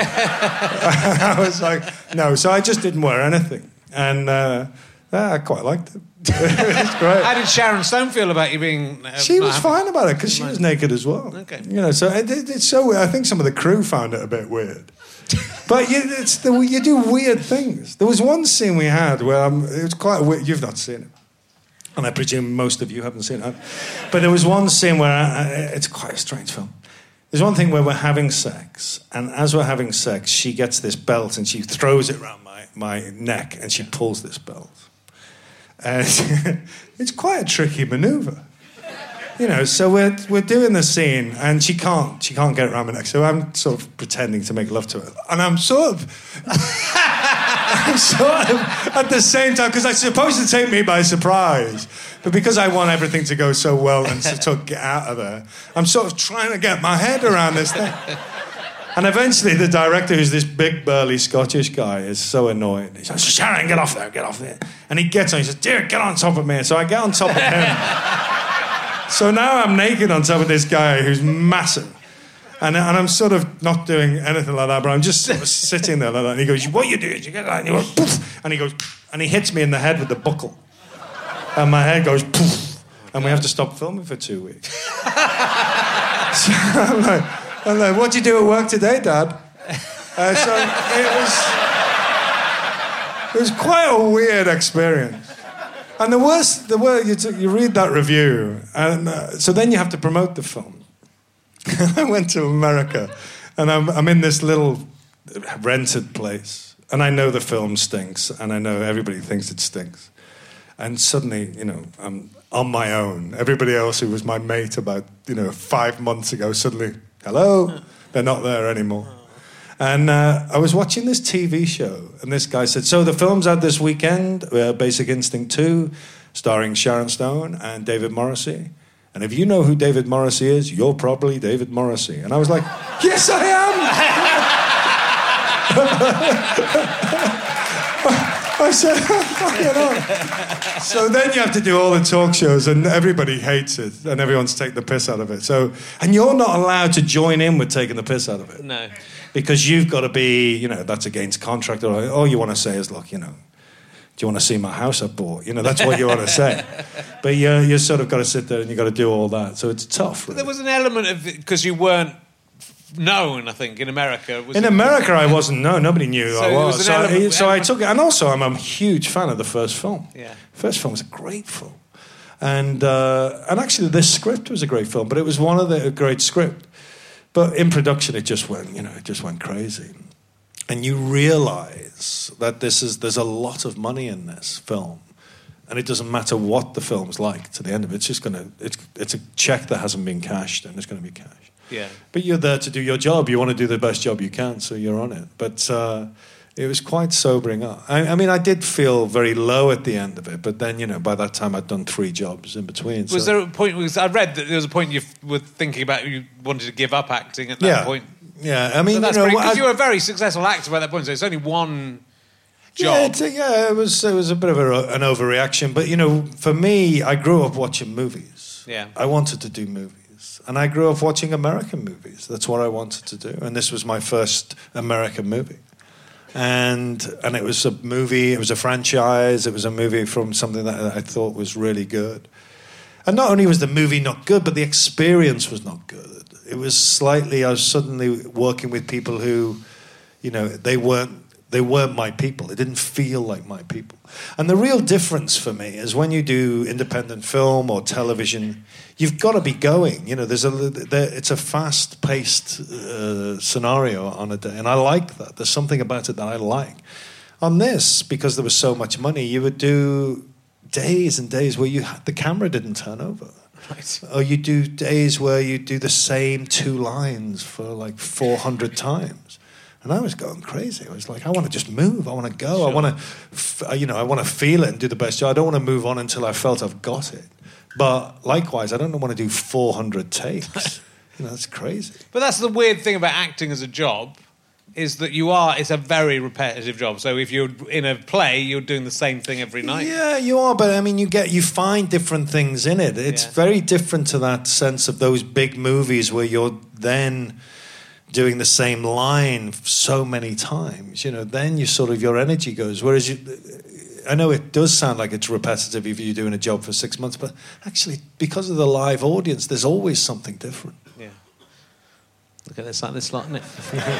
I was like, no. So I just didn't wear anything. And uh, yeah, I quite liked it. It was great. How did Sharon Stone feel about you being... Uh, She was not fine about it because she was naked as well. Okay. You know, so it, it, it's so weird. I think some of the crew found it a bit weird. But you, it's the, you do weird things. There was one scene we had where um, it was quite weird. You've not seen it. And I presume most of you haven't seen it. But there was one scene where... I, it's quite a strange film. There's one thing where we're having sex, and as we're having sex, she gets this belt and she throws it around my, my neck and she pulls this belt. And it's quite a tricky manoeuvre. You know, so we're we're doing the scene and she can't she can't get it around my neck. So I'm sort of pretending to make love to her. And I'm sort of I'm sort of at the same time, because it's supposed to take me by surprise. But because I want everything to go so well and to sort of get out of there, I'm sort of trying to get my head around this thing. And eventually the director, who's this big, burly Scottish guy, is so annoyed. He says, Sharon, get off there, get off there. And he gets on, he says, dear, get on top of me. So I get on top of him. So now I'm naked on top of this guy who's massive. And, and I'm sort of not doing anything like that, but I'm just sort of sitting there like that. And he goes, what you do is you get that, and he goes, poof. And he goes, and he hits me in the head with the buckle. And my head goes, poof. And we have to stop filming for two weeks. So I'm like... I'm like, what'd you do at work today, Dad? Uh, so it was... It was quite a weird experience. And the worst... The worst you, t- you read that review, and uh, so then you have to promote the film. I went to America, and I'm, I'm in this little rented place, and I know the film stinks, and I know everybody thinks it stinks. And suddenly, you know, I'm on my own. Everybody else who was my mate about, you know, five months ago, suddenly... Hello? They're not there anymore. And uh, I was watching this T V show, and this guy said, so the film's out this weekend, uh, Basic Instinct two, starring Sharon Stone and David Morrissey. And if you know who David Morrissey is, you're probably David Morrissey. And I was like, yes, I am! I said, you know. So then you have to do all the talk shows, and everybody hates it, and everyone's taking the piss out of it. So, and you're not allowed to join in with taking the piss out of it. No. Because you've got to be, you know, that's against contract. Or all you want to say is, look, you know, do you want to see my house I bought? You know, that's what you want to say. But you you sort of got to sit there and you've got to do all that. So it's tough. Really. There was an element of, because you weren't known, I think, in America. Was in it? America, I wasn't known. Nobody knew who So I it was. was so, an I, element- so I element- took it. And also, I'm a huge fan of the first film. Yeah. First film was a great film. And uh, and actually, this script was a great film, but it was one of the a great script. But in production, it just went, you know, it just went crazy. And you realise that this is there's a lot of money in this film. And it doesn't matter what the film's like to the end of it. It's just going to... It's, it's a check that hasn't been cashed, and it's going to be cashed. Yeah. But you're there to do your job. You want to do the best job you can, so you're on it. But uh, it was quite sobering up. I, I mean, I did feel very low at the end of it, but then, you know, by that time I'd done three jobs in between. Was so. there a point... Was, I read that there was a point you f- were thinking about you wanted to give up acting at that Yeah. point. Yeah, I mean, So that's you know... because I- you were a very successful actor by that point, so it's only one Yeah, job. it's a, yeah, it was it was a bit of a, an overreaction, but you know, for me, I grew up watching movies. Yeah. I wanted to do movies, and I grew up watching American movies. That's what I wanted to do, and this was my first American movie. And and it was a movie. It was a franchise. It was a movie from something that I thought was really good. And not only was the movie not good, but the experience was not good. It was slightly. I was suddenly working with people who, you know, they weren't. They weren't my people. It didn't feel like my people. And the real difference for me is when you do independent film or television, you've got to be going. You know, there's a there, it's a fast-paced uh, scenario on a day, and I like that. There's something about it that I like. On this, because there was so much money, you would do days and days where you the camera didn't turn over. Right. Or you do days where you do the same two lines for like four hundred times. And I was going crazy. I was like, I want to just move. I want to go. Sure. I want to, f- you know, I want to feel it and do the best job. I don't want to move on until I felt I've got it. But likewise, I don't want to do four hundred takes. You know, that's crazy. But that's the weird thing about acting as a job, is that you are, it's a very repetitive job. So if you're in a play, you're doing the same thing every night. Yeah, you are, but I mean, you get, you find different things in it. It's Yeah. very different to that sense of those big movies where you're then doing the same line so many times. You know, then you sort of, your energy goes. Whereas you, I know it does sound like it's repetitive if you're doing a job for six months, but actually, because of the live audience, there's always something different. Yeah. Look at this, like this lot, isn't it?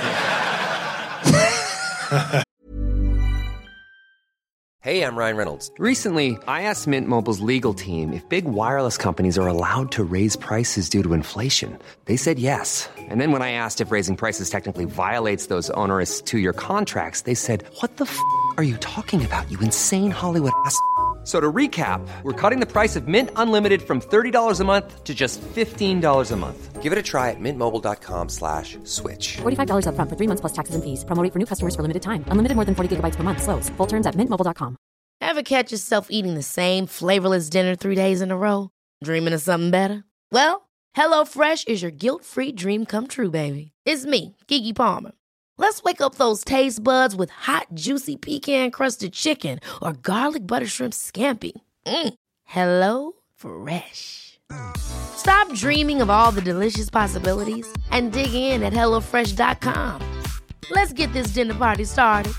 Hey, I'm Ryan Reynolds. Recently, I asked Mint Mobile's legal team if big wireless companies are allowed to raise prices due to inflation. They said yes. And then when I asked if raising prices technically violates those onerous two-year contracts, they said, "What the f*** are you talking about, you insane Hollywood ass?" So to recap, we're cutting the price of Mint Unlimited from thirty dollars a month to just fifteen dollars a month. Give it a try at mintmobile.com slash switch. forty-five dollars up front for three months plus taxes and fees. Promo rate for new customers for limited time. Unlimited more than forty gigabytes per month. Slows full terms at mint mobile dot com. Ever catch yourself eating the same flavorless dinner three days in a row? Dreaming of something better? Well, HelloFresh is your guilt-free dream come true, baby. It's me, Keke Palmer. Let's wake up those taste buds with hot, juicy pecan-crusted chicken or garlic butter shrimp scampi. Mm. Hello Fresh. Stop dreaming of all the delicious possibilities and dig in at hello fresh dot com. Let's get this dinner party started.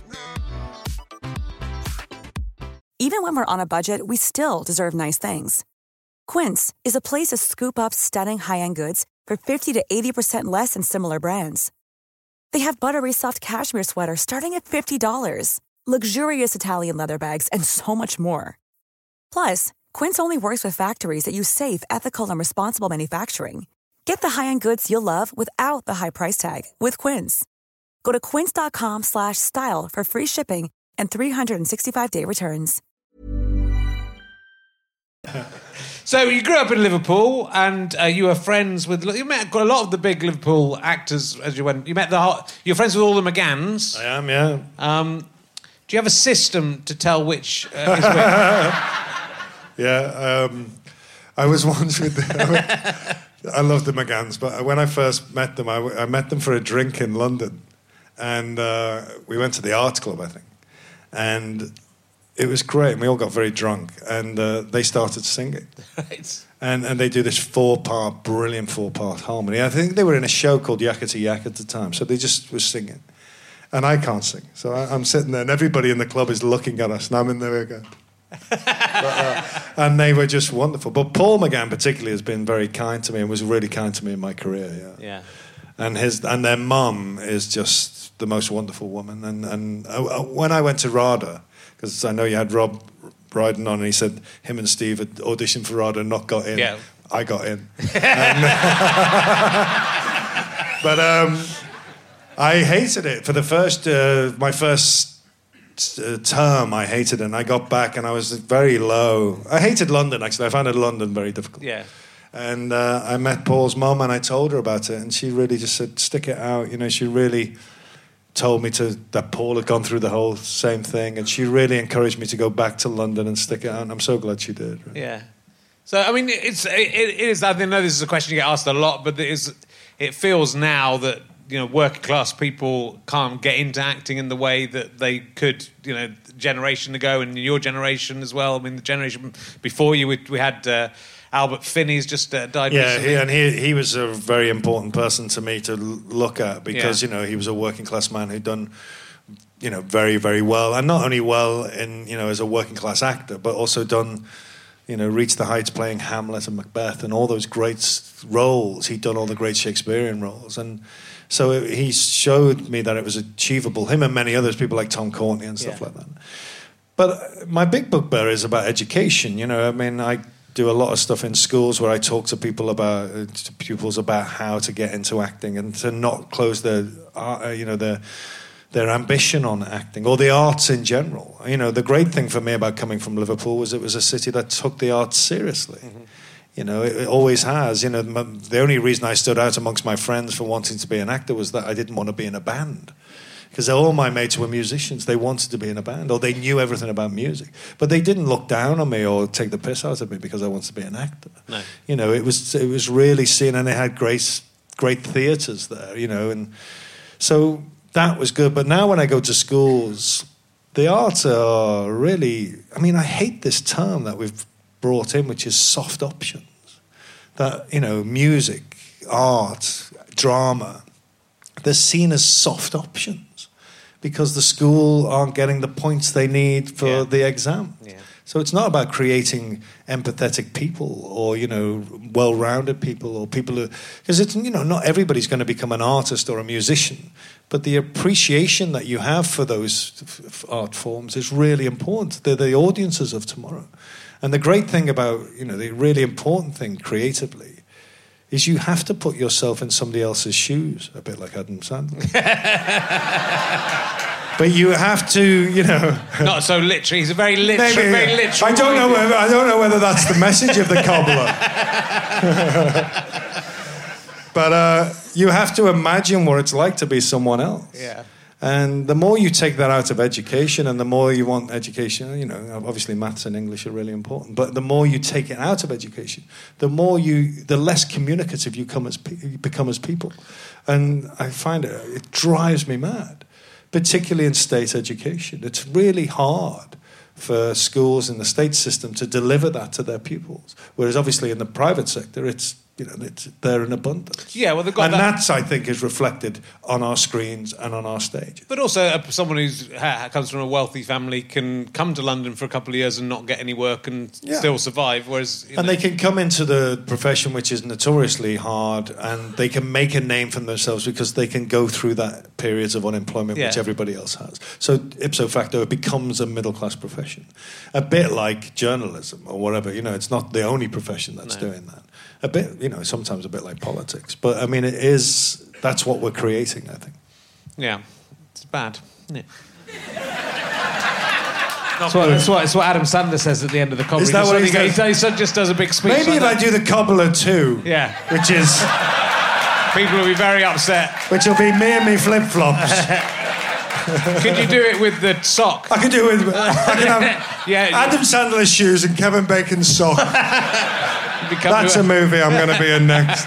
Even when we're on a budget, we still deserve nice things. Quince is a place to scoop up stunning high-end goods for fifty to eighty percent less than similar brands. They have buttery soft cashmere sweaters starting at fifty dollars, luxurious Italian leather bags, and so much more. Plus, Quince only works with factories that use safe, ethical, and responsible manufacturing. Get the high-end goods you'll love without the high price tag with Quince. Go to quince.com slash style for free shipping and three sixty-five day returns. So you grew up in Liverpool, and uh, you were friends with. You met a lot of the big Liverpool actors as you went. You met the. Whole, you're friends with all the McGanns. I am, yeah. Um, do you have a system to tell which uh, is which? Yeah, um, I was once with. The, I love the McGanns, but when I first met them, I, I met them for a drink in London, and uh, we went to the Arts Club, I think, and. It was great, and we all got very drunk, and uh, they started singing. Right. And and they do this four-part, brilliant four-part harmony. I think they were in a show called Yakety Yak at the time, so they just were singing. And I can't sing, so I, I'm sitting there, and everybody in the club is looking at us, and I'm in there going... but, uh, and they were just wonderful. But Paul McGann particularly has been very kind to me and was really kind to me in my career, yeah. Yeah. And his and their mum is just the most wonderful woman. And, and uh, when I went to RADA... because I know you had Rob Brydon on, and he said him and Steve had auditioned for RADA and not got in. Yeah. I got in. and, but um, I hated it. For the first, uh, my first uh, term, I hated it, and I got back, and I was very low. I hated London, actually. I found it London very difficult. Yeah. And uh, I met Paul's mum, and I told her about it, and she really just said, stick it out. You know, she really... told me to that Paul had gone through the whole same thing, and she really encouraged me to go back to London and stick it out, and I'm so glad she did. Really. Yeah. So, I mean, it's, it, it is, I know this is a question you get asked a lot, but it, is, it feels now that, you know, working class people can't get into acting in the way that they could, you know, a generation ago, and your generation as well. I mean, the generation before you, we, we had... Uh, Albert Finney's just uh, died yeah, recently. Yeah, and he he was a very important person to me to l- look at because, yeah. you know, he was a working class man who'd done, you know, very, very well. And not only well in, you know, as a working class actor, but also done, you know, reached the heights playing Hamlet and Macbeth and all those great roles. He'd done all the great Shakespearean roles. And so it, he showed me that it was achievable. Him and many others, people like Tom Courtenay and stuff yeah. like that. But my big bugbear is about education. You know, I mean, I... do a lot of stuff in schools where I talk to people about uh, to pupils about how to get into acting and to not close their uh, you know their their ambition on acting or the arts in general. You know, the great thing for me about coming from Liverpool was it was a city that took the arts seriously. Mm-hmm. You know, it, it always has. You know, the only reason I stood out amongst my friends for wanting to be an actor was that I didn't want to be in a band. because all my mates were musicians. They wanted to be in a band, or they knew everything about music. But they didn't look down on me or take the piss out of me because I wanted to be an actor. No. You know, it was it was really seen, and they had great great theatres there. You know, and so that was good. But now when I go to schools, the arts are really. I mean, I hate this term that we've brought in, which is soft options. That, you know, music, art, drama, they're seen as soft options because the school aren't getting the points they need for yeah. the exam. Yeah. So it's not about creating empathetic people or, you know, well-rounded people or people who... Because, it's you know, not everybody's going to become an artist or a musician, but the appreciation that you have for those f- art forms is really important. They're the audiences of tomorrow. And the great thing about, you know, the really important thing creatively is you have to put yourself in somebody else's shoes, a bit like Adam Sandler. But you have to, you know... Not so literary. He's a very literary, maybe, very literal... I don't know whether, I don't know whether that's the message of the cobbler. But uh, you have to imagine what it's like to be someone else. Yeah. And the more you take that out of education and the more you want education, you know, obviously maths and English are really important, but the more you take it out of education, the more you, the less communicative you come as you become as people. And I find it, it drives me mad, particularly in state education. It's really hard for schools in the state system to deliver that to their pupils. Whereas obviously in the private sector, it's, you know, it's there in abundance. Yeah, well, they've got and that... that's, I think, is reflected on our screens and on our stages. But also, uh, someone who ha- comes from a wealthy family can come to London for a couple of years and not get any work and yeah. still survive, whereas... You and know... they can come into the profession, which is notoriously hard, and they can make a name for themselves because they can go through that periods of unemployment, yeah. which everybody else has. So, ipso facto, it becomes a middle-class profession. A bit like journalism or whatever. You know, it's not the only profession that's no. doing that. A bit, you know, sometimes a bit like politics. But, I mean, it is... That's what we're creating, I think. Yeah. It's bad, isn't it? That's what, that's, what, that's what Adam Sandler says at the end of the comedy. Is that what he, he, goes, he, he just does a big speech. Maybe like if that. I do the cobbler too. Yeah. Which is... People will be very upset. Which will be me and me flip-flops. Could you do it with the sock? I could do it with... I can have yeah, Adam Sandler's shoes and Kevin Bacon's sock. That's a movie I'm going to be in next.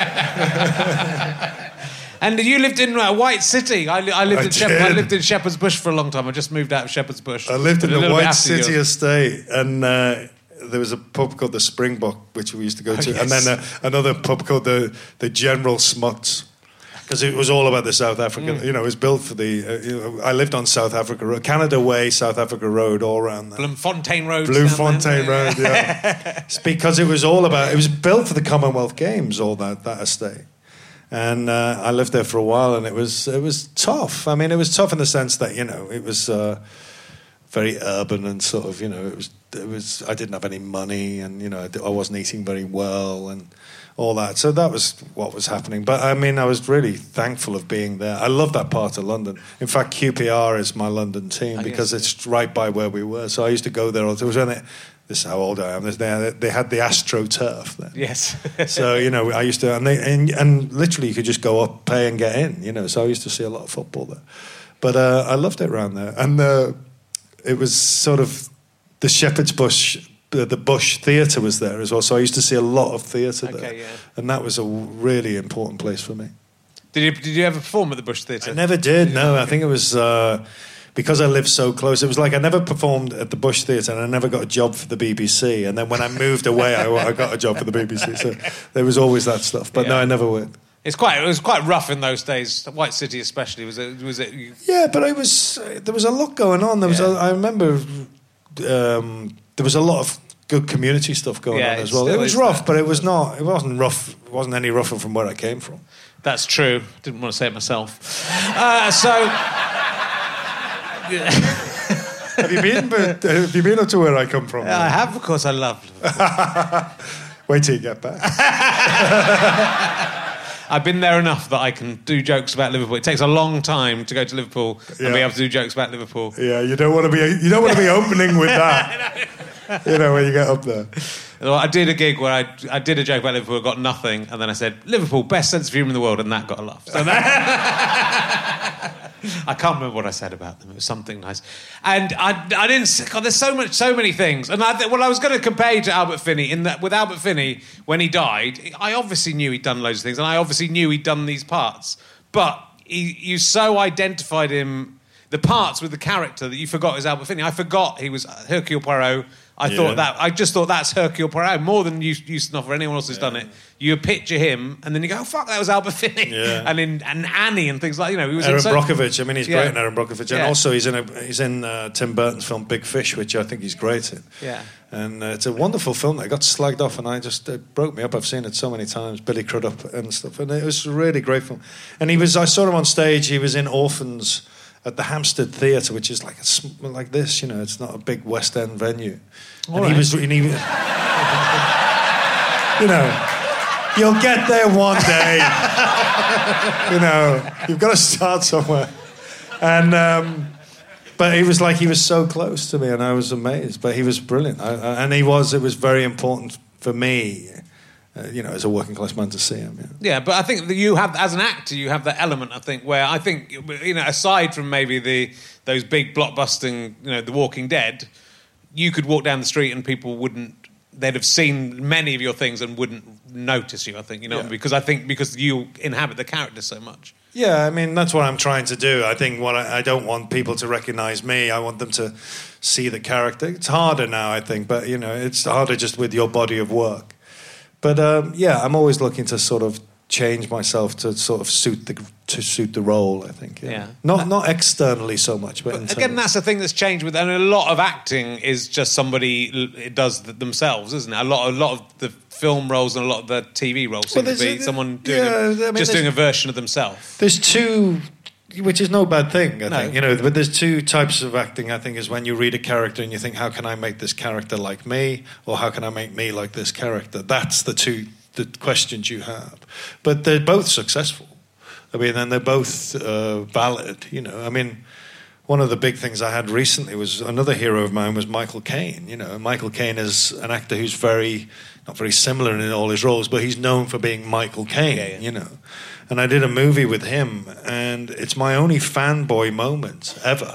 And you lived in uh, White City. I, I lived I in Shep- I lived in Shepherd's Bush for a long time. I just moved out of Shepherd's Bush. I lived in a the White City yours. estate, and uh, there was a pub called the Springbok, which we used to go to, oh, yes. and then uh, another pub called the the General Smuts. Because it was all about the South African, mm. you know, it was built for the... Uh, you know, I lived on South Africa Road, Canada Way, South Africa Road, all around there. Bloemfontein Road. Bloemfontein Road, yeah. It's because it was all about... It was built for the Commonwealth Games, all that, that estate. And uh, I lived there for a while, and it was it was tough. I mean, it was tough in the sense that, you know, it was uh, very urban and sort of, you know, it was... It was. I didn't have any money, and, you know, I wasn't eating very well, and... all that. So that was what was happening. But, I mean, I was really thankful of being there. I love that part of London. In fact, Q P R is my London team oh, because yes, it's yeah. right by where we were. So I used to go there all the time. It was when they, this is how old I am. They, they had the AstroTurf then. Yes. So, you know, I used to... And, they, and, and literally you could just go up, pay and get in, you know. So I used to see a lot of football there. But uh, I loved it around there. And uh, it was sort of the Shepherd's Bush... The Bush Theatre was there as well, so I used to see a lot of theatre okay, there, yeah. and that was a really important place for me. Did you Did you ever perform at the Bush Theatre? I never did. No, I think it was uh, because I lived so close. It was like I never performed at the Bush Theatre, and I never got a job for the B B C. And then when I moved away, I, I got a job for the B B C. So there was always that stuff. But yeah. no, I never went. It's quite. It was quite rough in those days. White City, especially, was it? Was it? Yeah, but it was. There was a lot going on. There was. Yeah. A, I remember. Um, there was a lot of good community stuff going yeah, on as well. It was rough, that. but it was not. It wasn't rough. It wasn't any rougher from where I came from. That's true. Didn't want to say it myself. Uh, so, have you been? But have you been up to where I come from? Yeah, I have, of course. I love Liverpool. Wait till you get back. I've been there enough that I can do jokes about Liverpool. It takes a long time to go to Liverpool and yeah. be able to do jokes about Liverpool. Yeah, you don't want to be. You don't want to be opening with that. You know, when you get up there. Well, I did a gig where I I did a joke about Liverpool, got nothing, and then I said Liverpool, best sense of humour in the world, and that got a laugh. So that I can't remember what I said about them. It was something nice. And I, I didn't... God, there's so much, so many things. And I, well, I was going to compare you to Albert Finney in that with Albert Finney, when he died, I obviously knew he'd done loads of things, and I obviously knew he'd done these parts. But he, you so identified him, the parts with the character, that you forgot it was Albert Finney. I forgot he was Hercule Poirot. I yeah. thought that... I just thought that's Hercule Poirot, more than Ustinov or anyone else who's yeah. done it. You picture him, and then you go, oh, fuck, that was Albert Finney. Yeah. And in and Annie and things like, you know, he was Aaron in so- Brockovich. I mean, he's yeah. great in Aaron Brockovich. And yeah. also he's in a, he's in uh, Tim Burton's film Big Fish, which I think he's great in. Yeah. And uh, it's a wonderful film that got slagged off, and I just, it broke me up. I've seen it so many times, Billy Crudup and stuff. And it was a really great film. And he was, I saw him on stage, he was in Orphans at the Hampstead Theatre, which is like a, like this, you know, it's not a big West End venue. All and right. he was, and he, you know, you'll get there one day. You know, you've got to start somewhere. And um, but he was like, he was so close to me, and I was amazed. But he was brilliant, I, I, and he was. It was very important for me, uh, you know, as a working class man, to see him. Yeah. yeah, but I think that you have, as an actor, you have that element. I think where I think, you know, aside from maybe the those big blockbusting, you know, The Walking Dead, you could walk down the street and people wouldn't. They'd have seen many of your things and wouldn't notice you, I think, you know, yeah. because I think because you inhabit the character so much. Yeah, I mean, that's what I'm trying to do. I think what I, I don't want people to recognise me. I want them to see the character. It's harder now, I think, but, you know, it's harder just with your body of work. But, um, yeah, I'm always looking to sort of change myself to sort of suit the to suit the role, I think. Yeah. yeah. Not not externally so much, but, but internally. Again, that's the thing that's changed with, and a lot of acting is just somebody it does themselves, isn't it? A lot, a lot of the film roles and a lot of the T V roles seem well, to be a, someone doing yeah, a, I mean, just doing a version of themselves. There's two, which is no bad thing, I no. think. You know, but there's two types of acting. I think is when you read a character and you think, how can I make this character like me, or how can I make me like this character? That's the two the questions you have. But they're both successful. I mean, and they're both uh, valid, you know. I mean, one of the big things I had recently was another hero of mine was Michael Caine, you know. Michael Caine is an actor who's very, not very similar in all his roles, but he's known for being Michael Caine, yeah, yeah. you know. And I did a movie with him, and it's my only fanboy moment ever.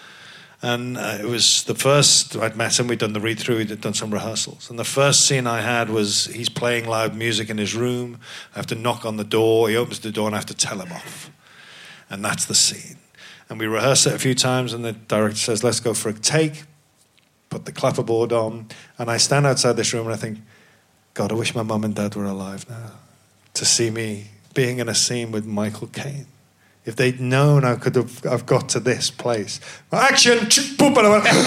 And uh, it was the first, I'd met him, we'd done the read-through, we'd done some rehearsals. And the first scene I had was he's playing loud music in his room. I have to knock on the door. He opens the door and I have to tell him off. And that's the scene. And we rehearse it a few times and the director says, let's go for a take. Put the clapperboard on. And I stand outside this room and I think, God, I wish my mum and dad were alive now to see me being in a scene with Michael Caine. If they'd known I could have, I've got to this place. Action! And I, went,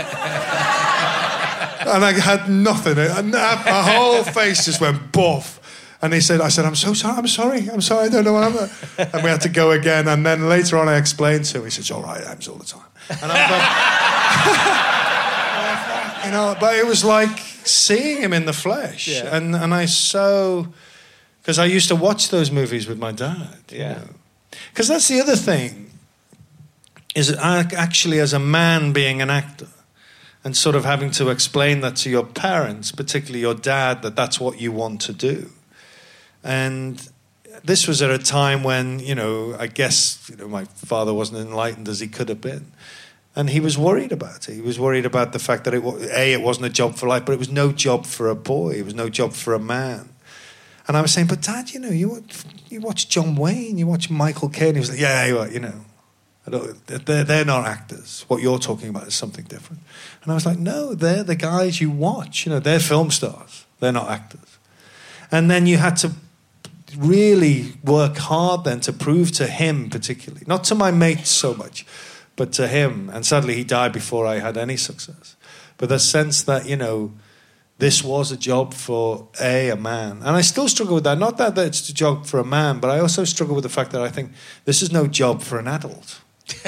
and I had nothing. And my whole face just went buff. And he said, I said, I'm so sorry, I'm sorry, I'm sorry, I don't know what I'm... And we had to go again. And then later on I explained to him, he said, it's all right, it happens all the time. And I was like... you know, but it was like seeing him in the flesh. Yeah. And, and I so... Because I used to watch those movies with my dad. Yeah. You know? Because that's the other thing, is actually as a man being an actor and sort of having to explain that to your parents, particularly your dad, that that's what you want to do. And this was at a time when, you know, I guess you know, my father wasn't enlightened as he could have been. And he was worried about it. He was worried about the fact that, it, A, it wasn't a job for life, but it was no job for a boy. It was no job for a man. And I was saying, but Dad, you know, you you watch John Wayne, you watch Michael Caine. He was like, yeah, you know, I don't, they're, they're not actors. What you're talking about is something different. And I was like, no, they're the guys you watch. You know, they're film stars. They're not actors. And then you had to really work hard then to prove to him particularly, not to my mates so much, but to him. And sadly, he died before I had any success. But the sense that, you know, this was a job for a, a man. And I still struggle with that. Not that, that it's a job for a man, but I also struggle with the fact that I think this is no job for an adult.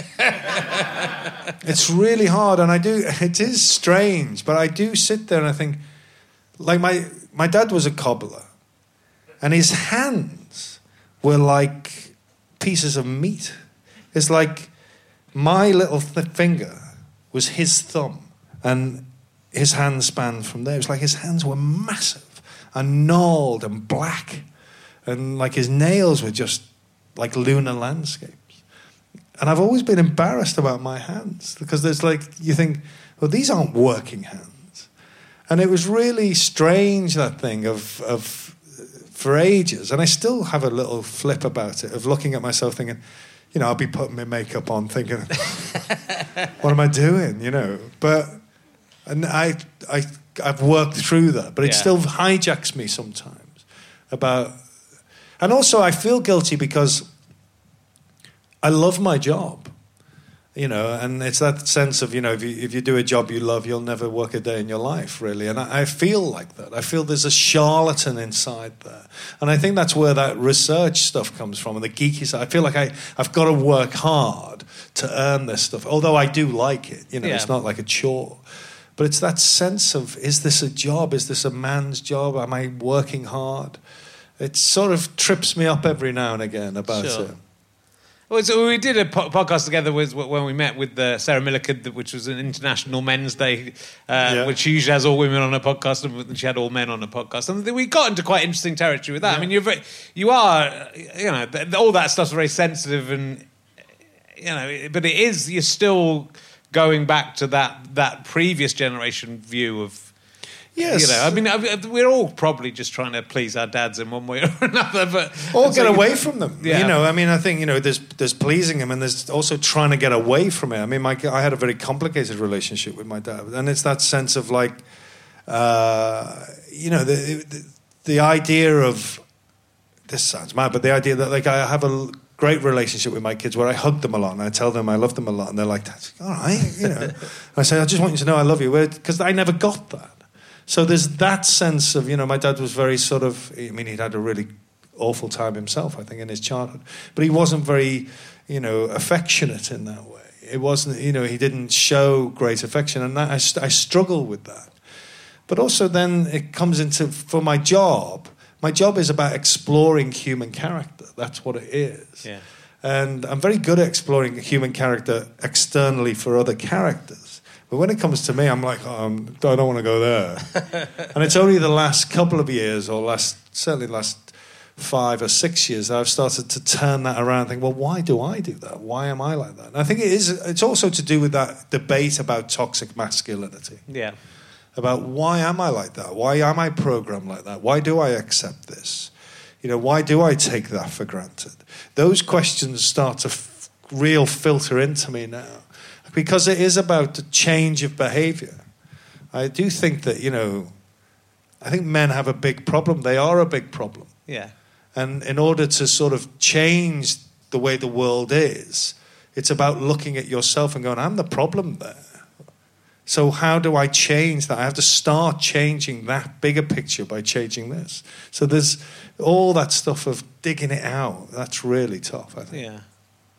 It's really hard, and I do, it is strange, but I do sit there and I think, like my, my dad was a cobbler, and his hands were like pieces of meat. It's like my little th- finger was his thumb, and his hand spanned from there. It was like his hands were massive and gnarled and black. And like his nails were just like lunar landscapes. and I've always been embarrassed about my hands because there's like, you think, well, these aren't working hands. And it was really strange, that thing of, of for ages, and I still have a little flip about it, of looking at myself thinking, you know, I'll be putting my makeup on thinking, what am I doing, you know? But, and I, I, I've worked through that, but it Yeah. still hijacks me sometimes about, and also I feel guilty because I love my job, you know, and it's that sense of, you know, if you, if you do a job you love, you'll never work a day in your life, really. And I, I feel like that. I feel there's a charlatan inside there. And I think that's where that research stuff comes from, and the geeky side. I feel like I, I've got to work hard to earn this stuff, although I do like it. You know, Yeah. it's not like a chore. But it's that sense of, is this a job? Is this a man's job? Am I working hard? It sort of trips me up every now and again about Sure. it. Well, so we did a po- podcast together with, when we met with uh, Sarah Milliken, which was an International Men's Day, uh, Yeah. which she usually has all women on a podcast, and she had all men on a podcast. And we got into quite interesting territory with that. I mean, you're very, you are, you know, th- all that stuff's very sensitive, and you know, but it is, you're still going back to that that previous generation view of. Yes. You know, I mean, I- we're all probably just trying to please our dads in one way or another, but Or and so get you- away from them. Yeah. You know, I mean, I think, you know, there's there's pleasing them, and there's also trying to get away from it. I mean, my, I had a very complicated relationship with my dad, and it's that sense of like, uh, you know, the, the the idea of, this sounds mad, but the idea that like I have a great relationship with my kids where I hug them a lot and I tell them I love them a lot, and they're like, "That's all right," you know. I say, "I just want you to know I love you," because I never got that. So there's that sense of, you know, my dad was very sort of, I mean, he'd had a really awful time himself, I think, in his childhood. But he wasn't very, you know, affectionate in that way. It wasn't, you know, he didn't show great affection. And that, I, st- I struggle with that. But also then it comes into, for my job, my job is about exploring human character. That's what it is. Yeah. And I'm very good at exploring human character externally for other characters. But when it comes to me, I'm like, oh, I'm, I don't want to go there. And it's only the last couple of years, or last certainly the last five or six years, that I've started to turn that around and think, well, why do I do that? Why am I like that? And I think it is. It's also to do with that debate about toxic masculinity. Yeah. About why am I like that? Why am I programmed like that? Why do I accept this? You know, why do I take that for granted? Those questions start to f- real filter into me now. Because it is about the change of behaviour. I do think that, you know, I think men have a big problem. They are a big problem. Yeah. And in order to sort of change the way the world is, it's about looking at yourself and going, I'm the problem there. So how do I change that? I have to start changing that bigger picture by changing this. So there's all that stuff of digging it out. That's really tough, I think. Yeah.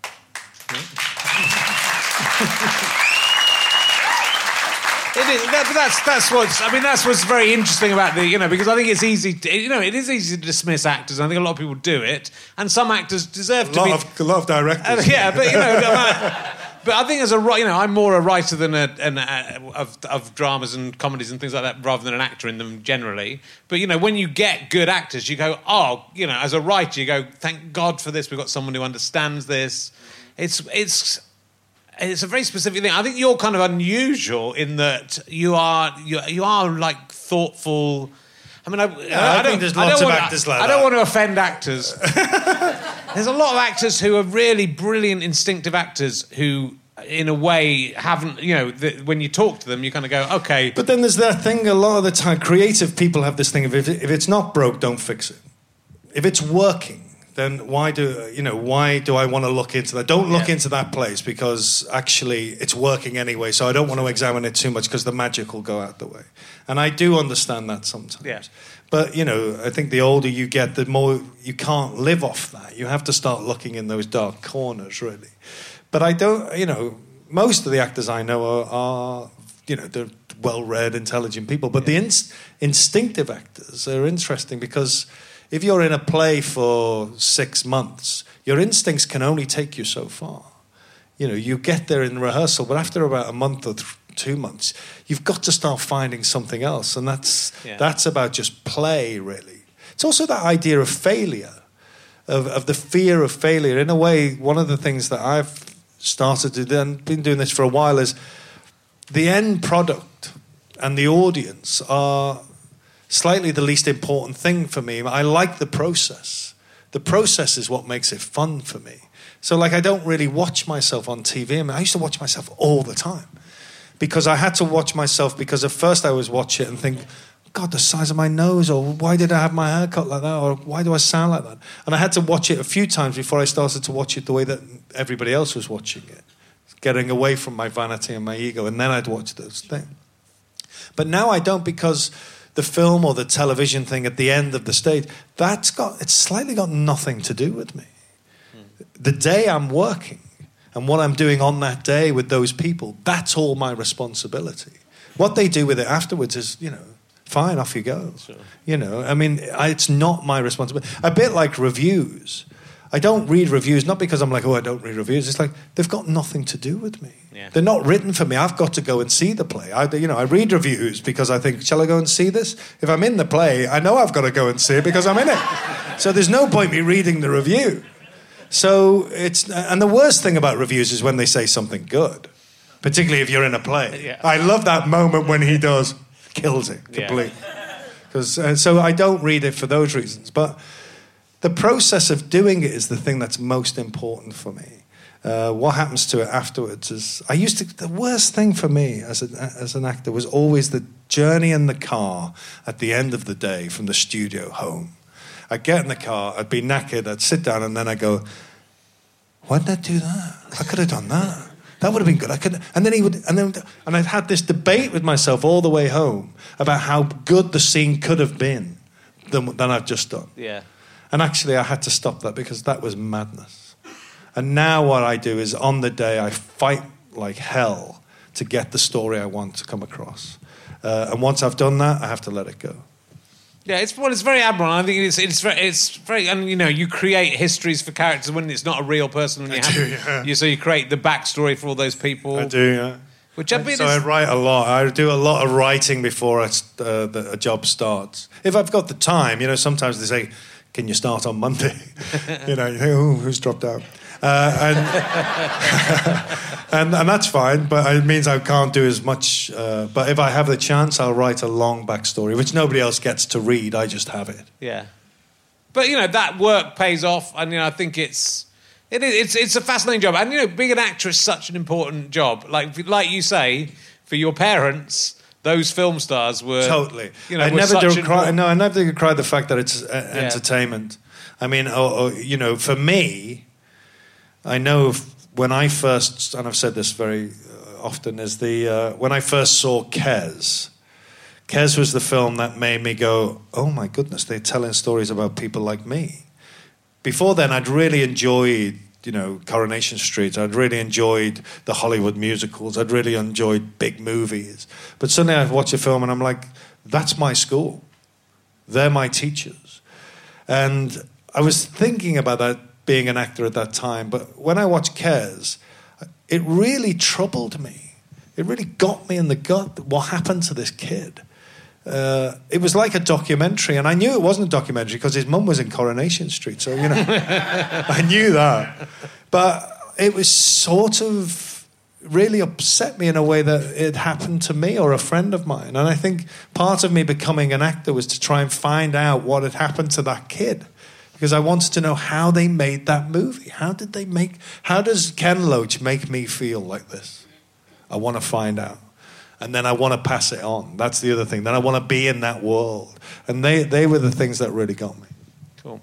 It is, that, but that's that's what's. I mean, that's what's very interesting about the, you know, because I think it's easy. To, you know, it is easy to dismiss actors. I think a lot of people do it, and some actors deserve A to lot be. of a lot of directors. Uh, yeah, but you know, but I think as a you know, I'm more a writer than a, an, a of of dramas and comedies and things like that, rather than an actor in them generally. But you know, when you get good actors, you go, oh, you know, as a writer, you go, thank God for this. We've got someone who understands this. It's it's. It's a very specific thing. I think you're kind of unusual in that you are you, you are like thoughtful. I mean, I, Yeah, I I, don't, think there's I lots don't of want, actors like I that. don't want to offend actors. There's a lot of actors who are really brilliant, instinctive actors who, in a way, haven't. You know, the, when you talk to them, you kind of go, okay. But then there's that thing. A lot of the time, creative people have this thing of if, it, if it's not broke, don't fix it. If it's working, then why do you know? Why do I want to look into that? Don't look Yeah. into that place because actually it's working anyway. So I don't want to examine it too much because the magic will go out the way. And I do understand that sometimes. Yeah. But you know, I think the older you get, the more you can't live off that. You have to start looking in those dark corners, really. But I don't. You know, most of the actors I know are, are you know, they're well-read, intelligent people. But the inst- instinctive actors are interesting because if you're in a play for six months, your instincts can only take you so far. You know, you get there in rehearsal, but after about a month or th- two months, you've got to start finding something else. And that's Yeah. that's about just play, really. It's also that idea of failure, of, of the fear of failure. In a way, one of the things that I've started to then been doing this for a while is the end product and the audience are slightly the least important thing for me. I like the process. The process is what makes it fun for me. So, like, I don't really watch myself on T V. I mean, I used to watch myself all the time because I had to watch myself because at first I was watch it and think, God, the size of my nose, or why did I have my hair cut like that, or why do I sound like that? And I had to watch it a few times before I started to watch it the way that everybody else was watching it, getting away from my vanity and my ego, and then I'd watch those things. But now I don't, because the film or the television thing at the end of the stage, that's got, it's slightly got nothing to do with me. Mm. The day I'm working and what I'm doing on that day with those people, that's all my responsibility. What they do with it afterwards is, you know, fine, off you go. Sure. You know, I mean, I, it's not my responsibility. A bit like reviews. I don't read reviews, not because I'm like, oh, I don't read reviews. It's like, they've got nothing to do with me. Yeah. They're not written for me. I've got to go and see the play. I, you know, I read reviews because I think, shall I go and see this? If I'm in the play, I know I've got to go and see it because I'm in it. So there's no point me reading the review. So it's, and the worst thing about reviews is when they say something good, particularly if you're in a play. Yeah. I love that moment when he does, kills it completely. Because yeah. uh, so I don't read it for those reasons, but the process of doing it is the thing that's most important for me. Uh, what happens to it afterwards is... I used to... The worst thing for me as, a, as an actor was always the journey in the car at the end of the day from the studio home. I'd get in the car, I'd be knackered, I'd sit down, and then I'd go, why did I do that? I could have done that. That would have been good. I could, and then he would, and then, and I'd had this debate with myself all the way home about how good the scene could have been than, than I've just done. Yeah. And actually, I had to stop that because that was madness. And now what I do is on the day I fight like hell to get the story I want to come across. Uh, and once I've done that, I have to let it go. Yeah, it's well, it's very admirable. I think it's it's very, it's very, and you know, you create histories for characters when it's not a real person. And you I have, do, yeah. you, so you create the backstory for all those people. I do, yeah. Which I mean, so is, I write a lot. I do a lot of writing before I, uh, the, a job starts. If I've got the time, you know, sometimes they say, can you start on Monday? You know, you think, oh, who's dropped out? Uh, and, and and that's fine, but it means I can't do as much. Uh, but if I have the chance, I'll write a long backstory, which nobody else gets to read. I just have it. Yeah. But, you know, that work pays off, and, you know, I think it's... It is, it's it's a fascinating job. And, you know, being an actor is such an important job. Like like you say, for your parents... Those film stars were totally. You know, I were never such do cry. No, I never do cry the fact that it's uh, yeah. entertainment. I mean, oh, oh, you know, for me, I know if, when I first, and I've said this very uh, often, is the uh, when I first saw Kes. Kes was the film that made me go, oh my goodness, they're telling stories about people like me. Before then, I'd really enjoyed. You know, Coronation Street. I'd really enjoyed the Hollywood musicals. I'd really enjoyed big movies. But suddenly I watch a film and I'm like, that's my school. They're my teachers. And I was thinking about that being an actor at that time. But when I watched Kes, it really troubled me. It really got me in the gut. What happened to this kid? Uh, it was like a documentary, and I knew it wasn't a documentary because his mum was in Coronation Street, so, you know, I knew that. But it was sort of really upset me in a way that it happened to me or a friend of mine. And I think part of me becoming an actor was to try and find out what had happened to that kid, because I wanted to know how they made that movie. How did they make, how does Ken Loach make me feel like this? I want to find out. And then I want to pass it on. That's the other thing. Then I want to be in that world. And they, they were the things that really got me. Cool.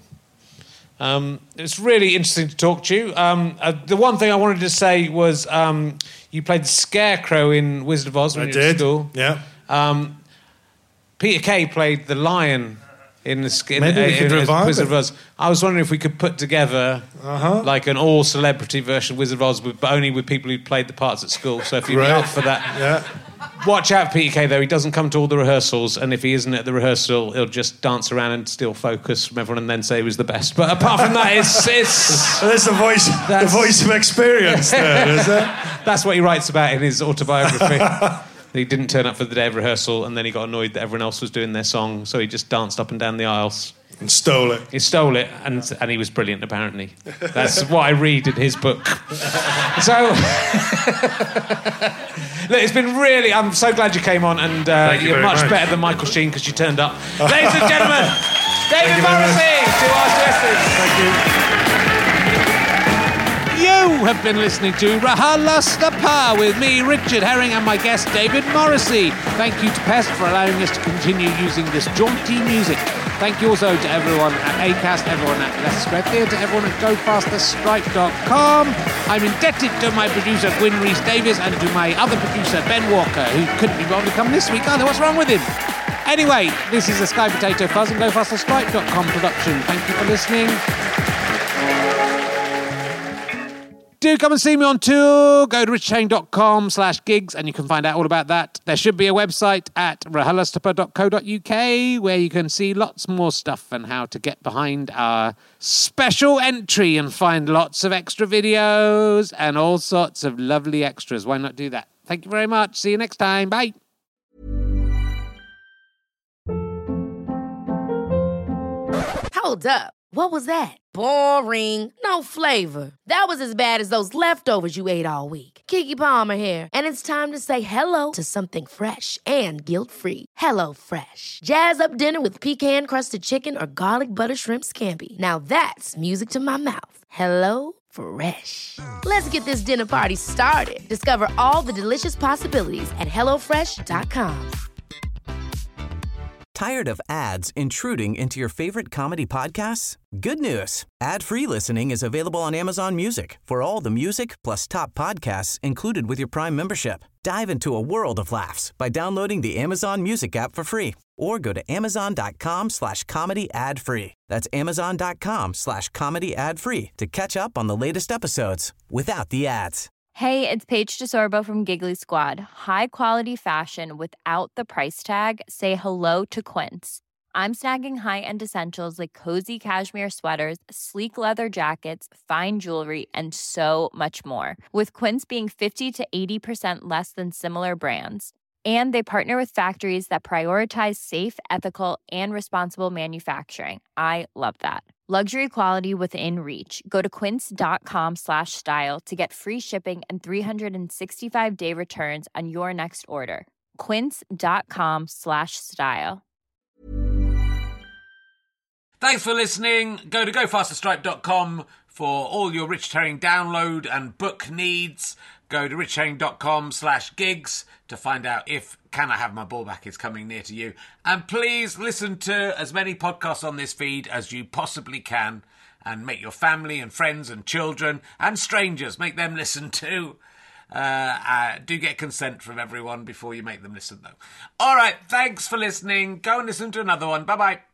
Um, it's really interesting to talk to you. Um, uh, the one thing I wanted to say was um, you played the Scarecrow in Wizard of Oz when I you did. were at school. Yeah. Um, Peter Kay played the Lion in the in, Maybe we uh, could in revive Wizard it. of Oz. I was wondering if we could put together uh-huh. like an all-celebrity version of Wizard of Oz, with, but only with people who played the parts at school. So if you'd be Right. up for that... Yeah. Watch out, Peter Kay, though. He doesn't come to all the rehearsals, and if he isn't at the rehearsal, he'll just dance around and steal focus from everyone and then say he was the best. But apart from that, it's... it's There's the voice, the voice of experience there, is there? That's what he writes about in his autobiography. He didn't turn up for the day of rehearsal, and then he got annoyed that everyone else was doing their song, so he just danced up and down the aisles. And stole it. He stole it, and and he was brilliant, apparently. That's what I read in his book. So, look, it's been really... I'm so glad you came on, and uh, you you're much, much. better than Michael Sheen, because you turned up. Ladies and gentlemen, David Morrissey, to our guests. Thank you. You have been listening to RHLSTP with me, Richard Herring, and my guest, David Morrissey. Thank you to Pest for allowing us to continue using this jaunty music. Thank you also to everyone at Acast, everyone at Leicester Square Theatre, everyone at go faster stripe dot com. I'm indebted to my producer, Gwyn Rhys-Davies, and to my other producer, Ben Walker, who couldn't be bothered to come this week either. What's wrong with him? Anyway, this is a Sky Potato Fuzz and go faster stripe dot com production. Thank you for listening. Do come and see me on tour. Go to richardherring.com slash gigs and you can find out all about that. There should be a website at r h l s t p dot co dot u k where you can see lots more stuff and how to get behind our special entry and find lots of extra videos and all sorts of lovely extras. Why not do that? Thank you very much. See you next time. Bye. Hold up. What was that? Boring. No flavor. That was as bad as those leftovers you ate all week. Keke Palmer here, and it's time to say hello to something fresh and guilt-free. Hello Fresh. Jazz up dinner with pecan-crusted chicken or garlic butter shrimp scampi. Now that's music to my mouth. Hello Fresh. Let's get this dinner party started. Discover all the delicious possibilities at hello fresh dot com. Tired of ads intruding into your favorite comedy podcasts? Good news. Ad-free listening is available on Amazon Music for all the music plus top podcasts included with your Prime membership. Dive into a world of laughs by downloading the Amazon Music app for free or go to amazon.com slash comedy ad free. That's amazon.com slash comedy ad free to catch up on the latest episodes without the ads. Hey, it's Paige DeSorbo from Giggly Squad. High quality fashion without the price tag. Say hello to Quince. I'm snagging high-end essentials like cozy cashmere sweaters, sleek leather jackets, fine jewelry, and so much more. With Quince being fifty to eighty percent less than similar brands. And they partner with factories that prioritize safe, ethical, and responsible manufacturing. I love that. Luxury quality within reach. Go to quince.com slash style to get free shipping and three sixty-five day returns on your next order. Quince.com slash style. Thanks for listening. Go to go faster stripe dot com for all your Richard Herring download and book needs. Go to richardherring.com slash gigs to find out if Can I Have My Ball Back is coming near to you. And please listen to as many podcasts on this feed as you possibly can and make your family and friends and children and strangers, make them listen too. Uh, uh, do get consent from everyone before you make them listen, though. All right, thanks for listening. Go and listen to another one. Bye-bye.